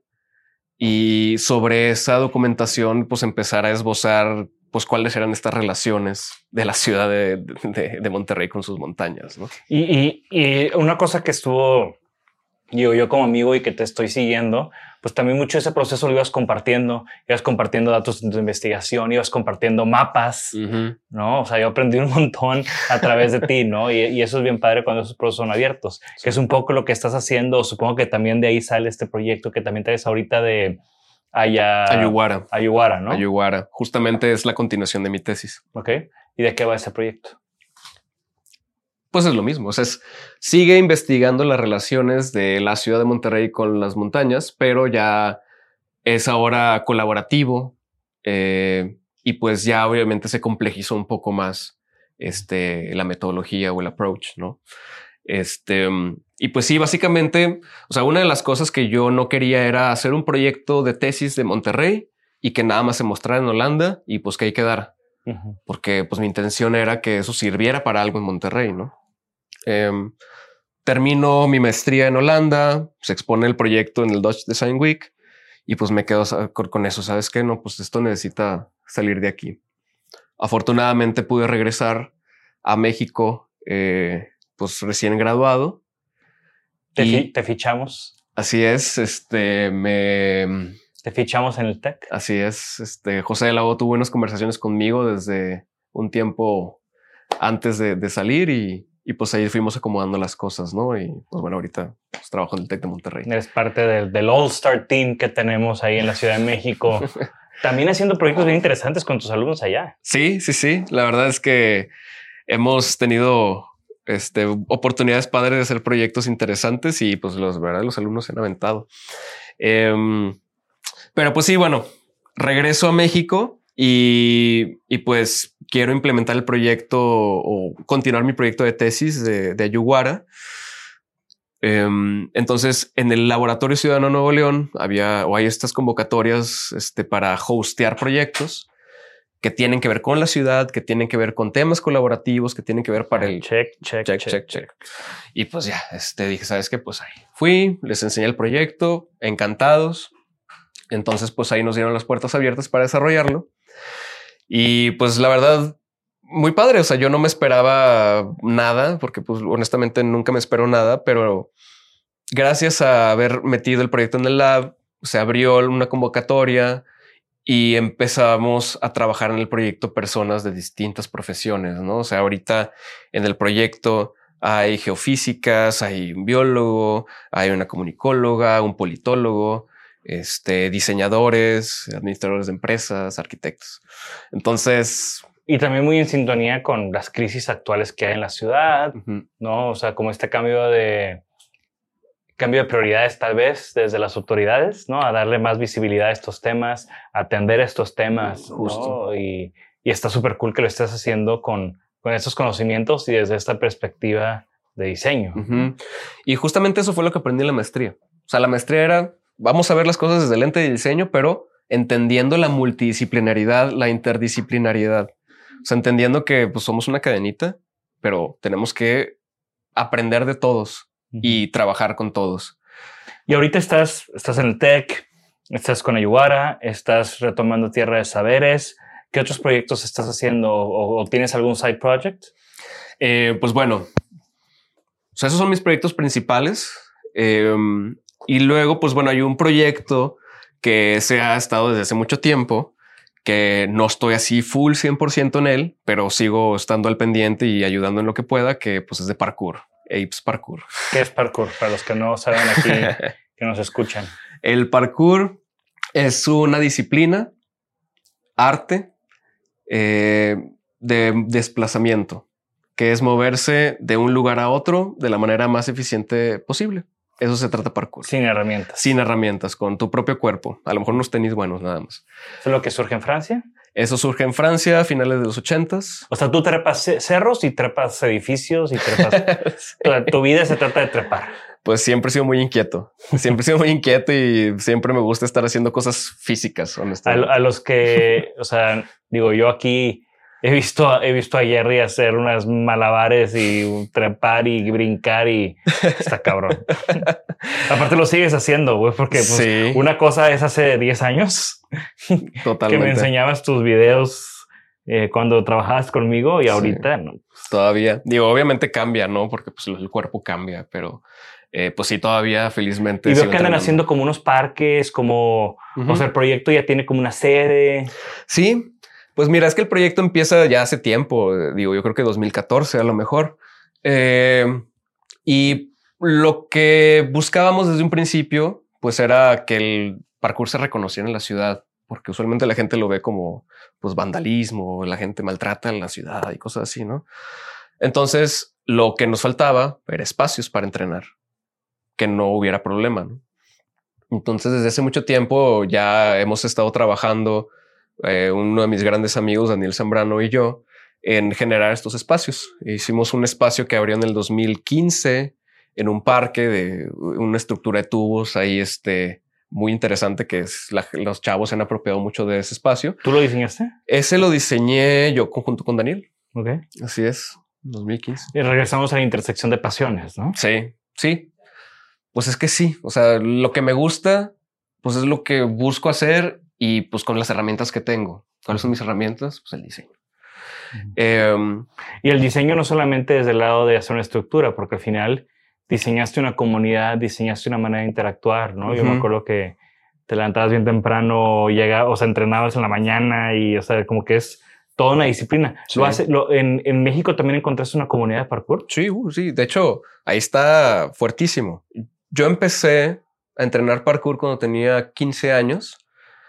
Y sobre esa documentación, pues empezar a esbozar pues cuáles eran estas relaciones de la ciudad de, de, de Monterrey con sus montañas, ¿no? Y, y, y una cosa que estuvo, yo, yo como amigo y que te estoy siguiendo, pues también mucho ese proceso lo ibas compartiendo, ibas compartiendo datos de tu investigación, ibas compartiendo mapas, uh-huh. ¿no? O sea, yo aprendí un montón a través de ti, ¿no? Y, y eso es bien padre cuando esos procesos son abiertos, sí. Que es un poco lo que estás haciendo. Supongo que también de ahí sale este proyecto que también traes ahorita de Aya... Ayuguara. Ayuguara, ¿no? Ayuguara. Justamente es la continuación de mi tesis. Ok. ¿Y de qué va ese proyecto? Pues es lo mismo. O sea, es, sigue investigando las relaciones de la ciudad de Monterrey con las montañas, pero ya es ahora colaborativo eh, y pues ya obviamente se complejizó un poco más este, la metodología o el approach, ¿no? Este, y pues sí, básicamente, o sea, una de las cosas que yo no quería era hacer un proyecto de tesis de Monterrey y que nada más se mostrara en Holanda y pues que ahí quedara. Uh-huh. Porque pues mi intención era que eso sirviera para algo en Monterrey, ¿no? Eh, termino mi maestría en Holanda, se expone el proyecto en el Dutch Design Week y pues me quedo con eso. ¿Sabes qué? No, pues esto necesita salir de aquí. Afortunadamente pude regresar a México, eh, pues recién graduado. ¿Te, fi- te fichamos? Así es, este, me... ¿Te fichamos en el TEC? Así es, este, José de la O tuvo unas conversaciones conmigo desde un tiempo antes de, de salir y, y pues ahí fuimos acomodando las cosas, ¿no? Y pues bueno, ahorita pues, trabajo en el TEC de Monterrey. Eres parte del, del All-Star Team que tenemos ahí en la Ciudad de México. También haciendo proyectos bien interesantes con tus alumnos allá. Sí, sí, sí. La verdad es que hemos tenido este, oportunidades padres de hacer proyectos interesantes y pues los, ¿verdad? Los alumnos se han aventado. Eh, pero pues sí, bueno, regreso a México y, y pues quiero implementar el proyecto o continuar mi proyecto de tesis de, de Ayuguara. Um, entonces, en el Laboratorio Ciudadano Nuevo León había o hay estas convocatorias este, para hostear proyectos que tienen que ver con la ciudad, que tienen que ver con temas colaborativos, que tienen que ver para el check, check, check, check, check. check. Y pues ya, este, dije, ¿sabes qué? Pues ahí fui, les enseñé el proyecto, encantados. Entonces, pues ahí nos dieron las puertas abiertas para desarrollarlo. Y pues la verdad, muy padre. O sea, yo no me esperaba nada, porque pues honestamente nunca me espero nada, pero gracias a haber metido el proyecto en el lab, se abrió una convocatoria y empezamos a trabajar en el proyecto personas de distintas profesiones, ¿no? O sea, ahorita en el proyecto hay geofísicas, hay un biólogo, hay una comunicóloga, un politólogo, este, diseñadores, administradores de empresas, arquitectos. Entonces... Y también muy en sintonía con las crisis actuales que hay en la ciudad, uh-huh. ¿no? O sea, como este cambio de cambio de prioridades tal vez desde las autoridades, ¿no? A darle más visibilidad a estos temas, a atender estos temas, justo. ¿no? Y, y está súper cool que lo estés haciendo con, con estos conocimientos y desde esta perspectiva de diseño. Uh-huh. Y justamente eso fue lo que aprendí en la maestría. O sea, la maestría era, vamos a ver las cosas desde el lente de diseño, pero entendiendo la multidisciplinaridad, la interdisciplinariedad. O sea, entendiendo que pues, somos una cadenita, pero tenemos que aprender de todos uh-huh. y trabajar con todos. Y ahorita estás, estás en el TEC, estás con Ayuara, estás retomando Tierra de Saberes. ¿Qué otros proyectos estás haciendo o, o tienes algún side project? Eh, pues bueno, o sea, esos son mis proyectos principales. Eh, y luego, pues bueno, hay un proyecto que se ha estado desde hace mucho tiempo, que no estoy así full cien por ciento en él, pero sigo estando al pendiente y ayudando en lo que pueda, que pues es de parkour, Apes Parkour. ¿Qué es parkour? Para los que no saben aquí, que nos escuchan. El parkour es una disciplina, arte eh, de desplazamiento, que es moverse de un lugar a otro de la manera más eficiente posible. Eso se trata parkour. Sin herramientas. Sin herramientas, con tu propio cuerpo. A lo mejor unos tenis buenos nada más. ¿Eso es lo que surge en Francia? Eso surge en Francia a finales de los ochentas. O sea, tú trepas cerros y trepas edificios y trepas... Tu vida se trata de trepar. Pues siempre he sido muy inquieto. Siempre he sido muy inquieto y siempre me gusta estar haciendo cosas físicas, honestamente. A, a los que, o sea, digo, yo aquí... He visto, he visto a Jerry hacer unas malabares y trepar y brincar y está cabrón. Aparte lo sigues haciendo, güey, porque pues, sí. Una cosa es hace diez años Totalmente. Que me enseñabas tus videos eh, cuando trabajabas conmigo y ahorita sí. no. Todavía. Digo, obviamente cambia, ¿no? Porque pues, el cuerpo cambia, pero eh, pues sí, todavía felizmente. Y veo que andan haciendo como unos parques, como, uh-huh. O sea, el proyecto ya tiene como una sede. Sí. Pues mira, es que el proyecto empieza ya hace tiempo, digo, yo creo que dos mil catorce a lo mejor. Eh, y lo que buscábamos desde un principio, pues era que el parkour se reconociera en la ciudad, porque usualmente la gente lo ve como pues vandalismo, la gente maltrata en la ciudad y cosas así, ¿no? Entonces, lo que nos faltaba era espacios para entrenar, que no hubiera problema, ¿no? Entonces, desde hace mucho tiempo ya hemos estado trabajando Eh, uno de mis grandes amigos, Daniel Zambrano, y yo, en generar estos espacios. Hicimos un espacio que abrió en el dos mil quince en un parque de una estructura de tubos ahí, este, muy interesante, que es la, los chavos se han apropiado mucho de ese espacio. ¿Tú lo diseñaste? Ese lo diseñé yo junto con Daniel. Ok. Así es, dos mil quince. Y regresamos a la intersección de pasiones, ¿no? Sí, sí. Pues es que sí. O sea, lo que me gusta, pues es lo que busco hacer. Y pues con las herramientas que tengo. ¿Cuáles son mis herramientas? Pues el diseño. Uh-huh. Eh, y el diseño no solamente desde el lado de hacer una estructura, porque al final diseñaste una comunidad, diseñaste una manera de interactuar, ¿no? Uh-huh. Yo me acuerdo que te levantabas bien temprano, llegabas, o sea, entrenabas en la mañana y, o sea, como que es toda una disciplina. Sí. Lo hace, lo, en, en México también encontraste una comunidad de parkour. Sí, uh, sí. De hecho, ahí está fuertísimo. Yo empecé a entrenar parkour cuando tenía quince años.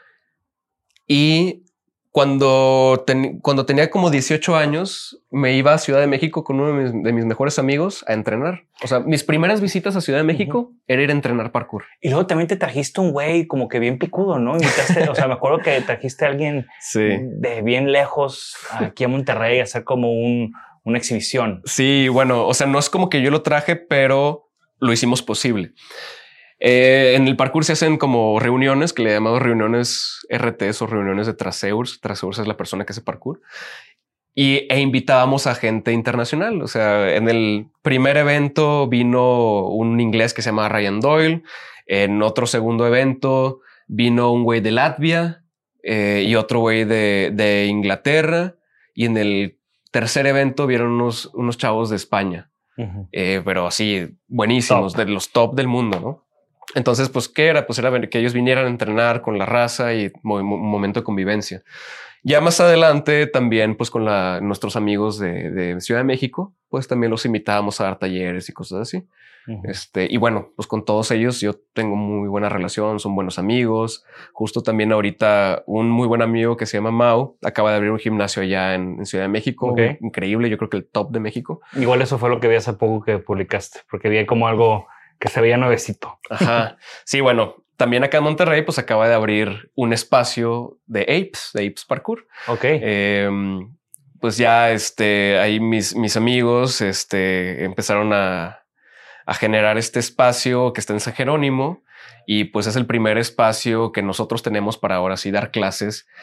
Y cuando, ten, cuando tenía como dieciocho años, me iba a Ciudad de México con uno de mis, de mis mejores amigos a entrenar. O sea, mis primeras visitas a Ciudad de México uh-huh. era ir a entrenar parkour. Y luego también te trajiste un güey como que bien picudo, ¿no? Invitaste, o sea, me acuerdo que trajiste a alguien sí. de bien lejos aquí a Monterrey a hacer como un, una exhibición. Sí, bueno, o sea, no es como que yo lo traje, pero lo hicimos posible. Eh, en el parkour se hacen como reuniones que le llamamos reuniones R Ts o reuniones de traseurs. Traseurs es la persona que hace parkour y e invitábamos a gente internacional. O sea, en el primer evento vino un inglés que se llama Ryan Doyle. En otro segundo evento vino un güey de Latvia eh, y otro güey de, de Inglaterra. Y en el tercer evento vieron unos, unos chavos de España, uh-huh. eh, pero así buenísimos, top. De los top del mundo, ¿no? Entonces, pues, ¿qué era? Pues era que ellos vinieran a entrenar con la raza y un momento de convivencia. Ya más adelante, también, pues, con la, nuestros amigos de, de Ciudad de México, pues también los invitábamos a dar talleres y cosas así. Uh-huh. Este, y bueno, pues con todos ellos yo tengo muy buena relación, son buenos amigos. Justo también ahorita un muy buen amigo que se llama Mau acaba de abrir un gimnasio allá en, en Ciudad de México. Okay. Increíble, yo creo que el top de México. Igual eso fue lo que vi hace poco que publicaste, porque vi como algo que se veía nuevecito. Ajá. Sí, bueno, también acá en Monterrey, pues acaba de abrir un espacio de Apes, de Apes Parkour. Ok. Eh, pues ya este, ahí mis, mis amigos este, empezaron a, a generar este espacio que está en San Jerónimo y pues es el primer espacio que nosotros tenemos para ahora sí dar clases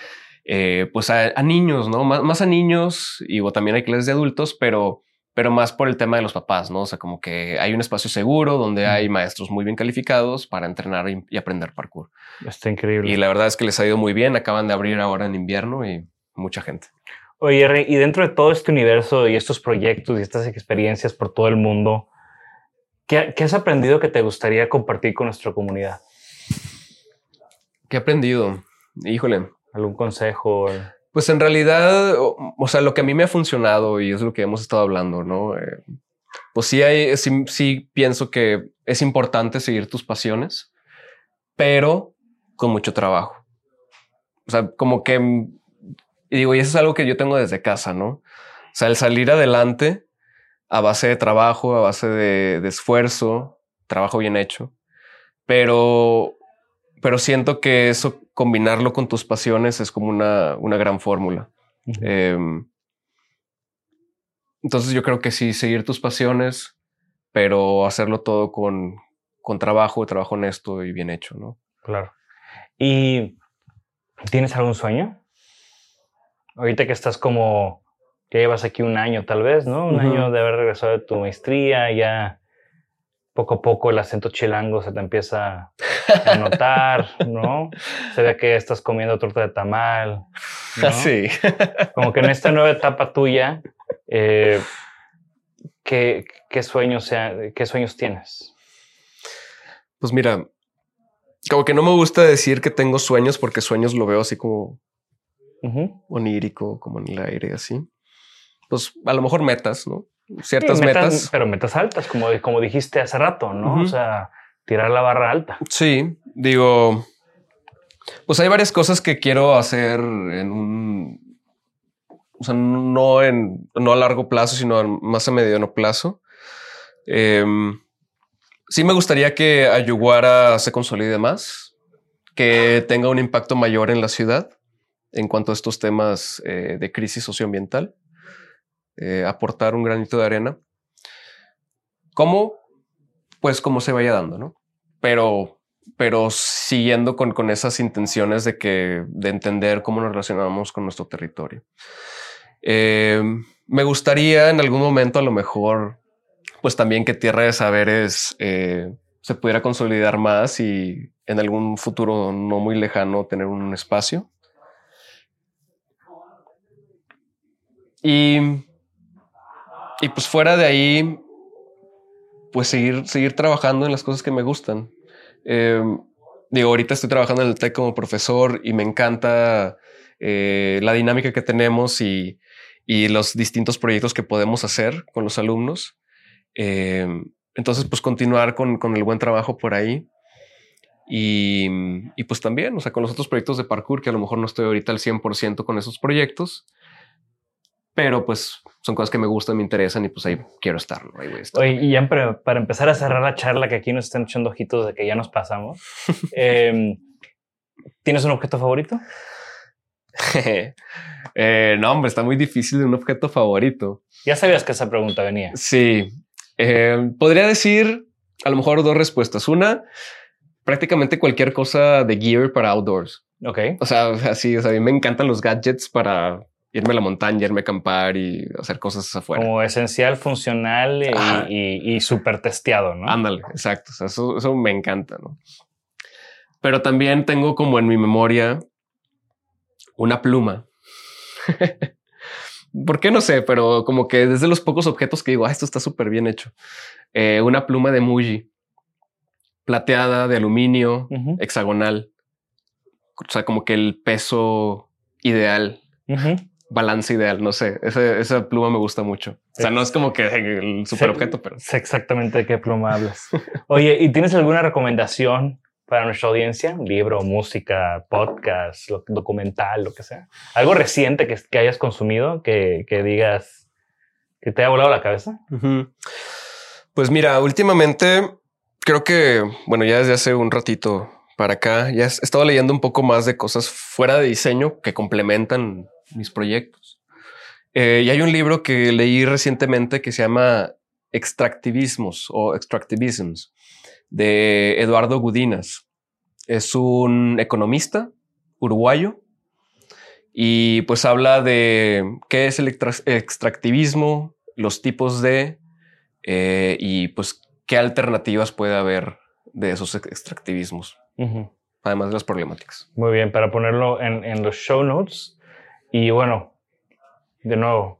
eh, pues a, a niños, ¿no? Más, más a niños y o también hay clases de adultos, pero, pero más por el tema de los papás, ¿no? O sea, como que hay un espacio seguro donde hay maestros muy bien calificados para entrenar y, y aprender parkour. Está increíble. Y la verdad es que les ha ido muy bien. Acaban de abrir ahora en invierno y mucha gente. Oye, Rey, y dentro de todo este universo y estos proyectos y estas experiencias por todo el mundo, ¿qué, qué has aprendido que te gustaría compartir con nuestra comunidad? ¿Qué he aprendido? Híjole. ¿Algún consejo? Pues en realidad, o, o sea, lo que a mí me ha funcionado y es lo que hemos estado hablando, ¿no? Eh, pues sí, hay, sí, sí pienso que es importante seguir tus pasiones, pero con mucho trabajo. O sea, como que... Y digo, y eso es algo que yo tengo desde casa, ¿no? O sea, el salir adelante a base de trabajo, a base de, de esfuerzo, trabajo bien hecho, pero, pero siento que eso, combinarlo con tus pasiones es como una, una gran fórmula. Uh-huh. Eh, entonces yo creo que sí, seguir tus pasiones, pero hacerlo todo con, con trabajo, trabajo honesto y bien hecho, ¿no? Claro. ¿Y tienes algún sueño? Ahorita que estás como, que llevas aquí un año tal vez, ¿no? Un uh-huh. año de haber regresado de tu maestría, ya poco a poco el acento chilango se te empieza a notar, ¿no? Se ve que estás comiendo torta de tamal, ¿no? Sí. Como que en esta nueva etapa tuya, eh, ¿qué, qué, sueños sea, ¿qué sueños tienes? Pues mira, como que no me gusta decir que tengo sueños porque sueños lo veo así como... Uh-huh. onírico, como en el aire, así. Pues a lo mejor metas, ¿no? Ciertas sí, metas, metas. Pero metas altas, como, como dijiste hace rato, ¿no? Uh-huh. O sea, tirar la barra alta. Sí, digo, pues hay varias cosas que quiero hacer en un... O sea, no, en, no a largo plazo, sino más a mediano plazo. Eh, sí me gustaría que Ayuguara se consolide más, que tenga un impacto mayor en la ciudad en cuanto a estos temas eh, de crisis socioambiental, eh, aportar un granito de arena. ¿Cómo? Pues como se vaya dando, ¿no? Pero, pero siguiendo con, con esas intenciones de, que, de entender cómo nos relacionamos con nuestro territorio. Eh, me gustaría en algún momento a lo mejor, pues también que Tierra de Saberes eh, se pudiera consolidar más y en algún futuro no muy lejano tener un espacio. Y, y pues fuera de ahí, pues seguir, seguir trabajando en las cosas que me gustan. Eh, digo, ahorita estoy trabajando en el TEC como profesor y me encanta eh, la dinámica que tenemos y, y los distintos proyectos que podemos hacer con los alumnos. Eh, entonces, pues continuar con, con el buen trabajo por ahí. Y, y pues también, o sea, con los otros proyectos de parkour, que a lo mejor no estoy ahorita al cien por ciento con esos proyectos, pero pues son cosas que me gustan, me interesan y pues ahí quiero estar, ¿no? Ahí voy a estar. Oye, y ya para, para empezar a cerrar la charla, que aquí nos están echando ojitos de que ya nos pasamos, eh, ¿tienes un objeto favorito? eh, no, hombre, está muy difícil de un objeto favorito. Ya sabías que esa pregunta venía. Sí. Eh, podría decir a lo mejor dos respuestas. Una, prácticamente cualquier cosa de gear para outdoors. Ok. O sea, así, o sea, a mí me encantan los gadgets para irme a la montaña, irme a acampar y hacer cosas afuera. Como esencial, funcional y, ah. y, y súper testeado, ¿no? Ándale, exacto. O sea, eso, eso me encanta, ¿no? Pero también tengo como en mi memoria una pluma. ¿Por qué? No sé, pero como que desde los pocos objetos que digo, ah, esto está súper bien hecho. Eh, una pluma de Muji, plateada, de aluminio, uh-huh. hexagonal. O sea, como que el peso ideal. Uh-huh. Balance ideal, no sé. Esa, esa pluma me gusta mucho. O sea, no es como que el super objeto, pero sé exactamente de qué pluma hablas. Oye, ¿y tienes alguna recomendación para nuestra audiencia? Un libro, música, podcast, documental, lo que sea. Algo reciente que, que hayas consumido, que, que digas que te haya volado la cabeza. Uh-huh. Pues mira, últimamente creo que, bueno, ya desde hace un ratito para acá, ya he estado leyendo un poco más de cosas fuera de diseño que complementan mis proyectos. Eh, y hay un libro que leí recientemente que se llama Extractivismos o Extractivisms de Eduardo Gudinas. Es un economista uruguayo y pues habla de qué es el extractivismo, los tipos de eh, y pues qué alternativas puede haber de esos extractivismos, uh-huh. además de las problemáticas. Muy bien, para ponerlo en, en los show notes. Y bueno, de nuevo,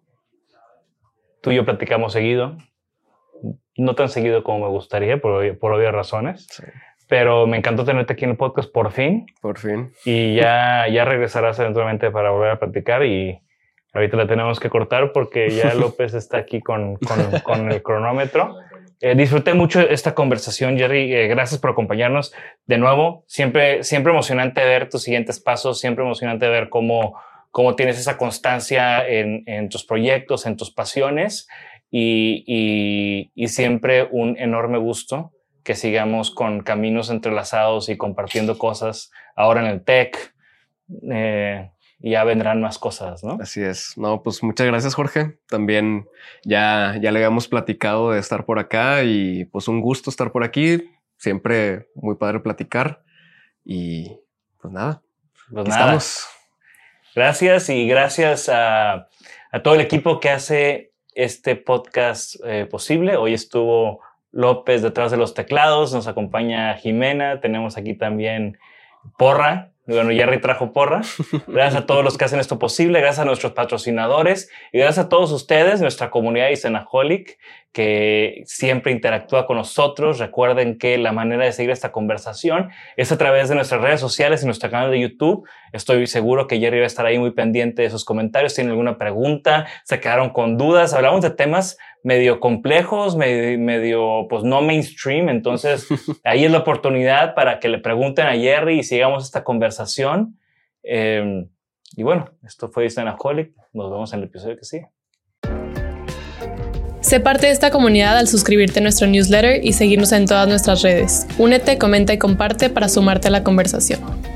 tú y yo platicamos seguido, no tan seguido como me gustaría, por, por obvias razones. Sí. Pero me encantó tenerte aquí en el podcast por fin. Por fin. Y ya, ya regresarás eventualmente para volver a platicar. Y ahorita la tenemos que cortar porque ya López está aquí con, con, con el cronómetro. Eh, disfruté mucho esta conversación, Jerry. Eh, gracias por acompañarnos de nuevo. Siempre, siempre emocionante ver tus siguientes pasos. Siempre emocionante ver cómo, cómo tienes esa constancia en, en tus proyectos, en tus pasiones. Y, y, y siempre un enorme gusto que sigamos con caminos entrelazados y compartiendo cosas ahora en el tech. Eh, y ya vendrán más cosas, ¿no? Así es. No, pues muchas gracias, Jorge. También ya, ya le habíamos platicado de estar por acá y pues un gusto estar por aquí. Siempre muy padre platicar. Y pues nada, pues nada. Estamos. Gracias y gracias a, a todo el equipo que hace este podcast eh, posible. Hoy estuvo López detrás de los teclados, nos acompaña Jimena, tenemos aquí también Porra. Bueno, Jerry trajo Porra. Gracias a todos los que hacen esto posible, gracias a nuestros patrocinadores y gracias a todos ustedes, nuestra comunidad Isenaholic, que siempre interactúa con nosotros. Recuerden que la manera de seguir esta conversación es a través de nuestras redes sociales y nuestro canal de YouTube. Estoy seguro que Jerry va a estar ahí muy pendiente de sus comentarios. ¿Tienen alguna pregunta? ¿Se quedaron con dudas? Hablamos de temas medio complejos, medio, medio pues no mainstream. Entonces ahí es la oportunidad para que le pregunten a Jerry y sigamos esta conversación. Eh, y bueno, esto fue Isenaholic. Nos vemos en el episodio que sigue. Sé parte de esta comunidad al suscribirte a nuestro newsletter y seguirnos en todas nuestras redes. Únete, comenta y comparte para sumarte a la conversación.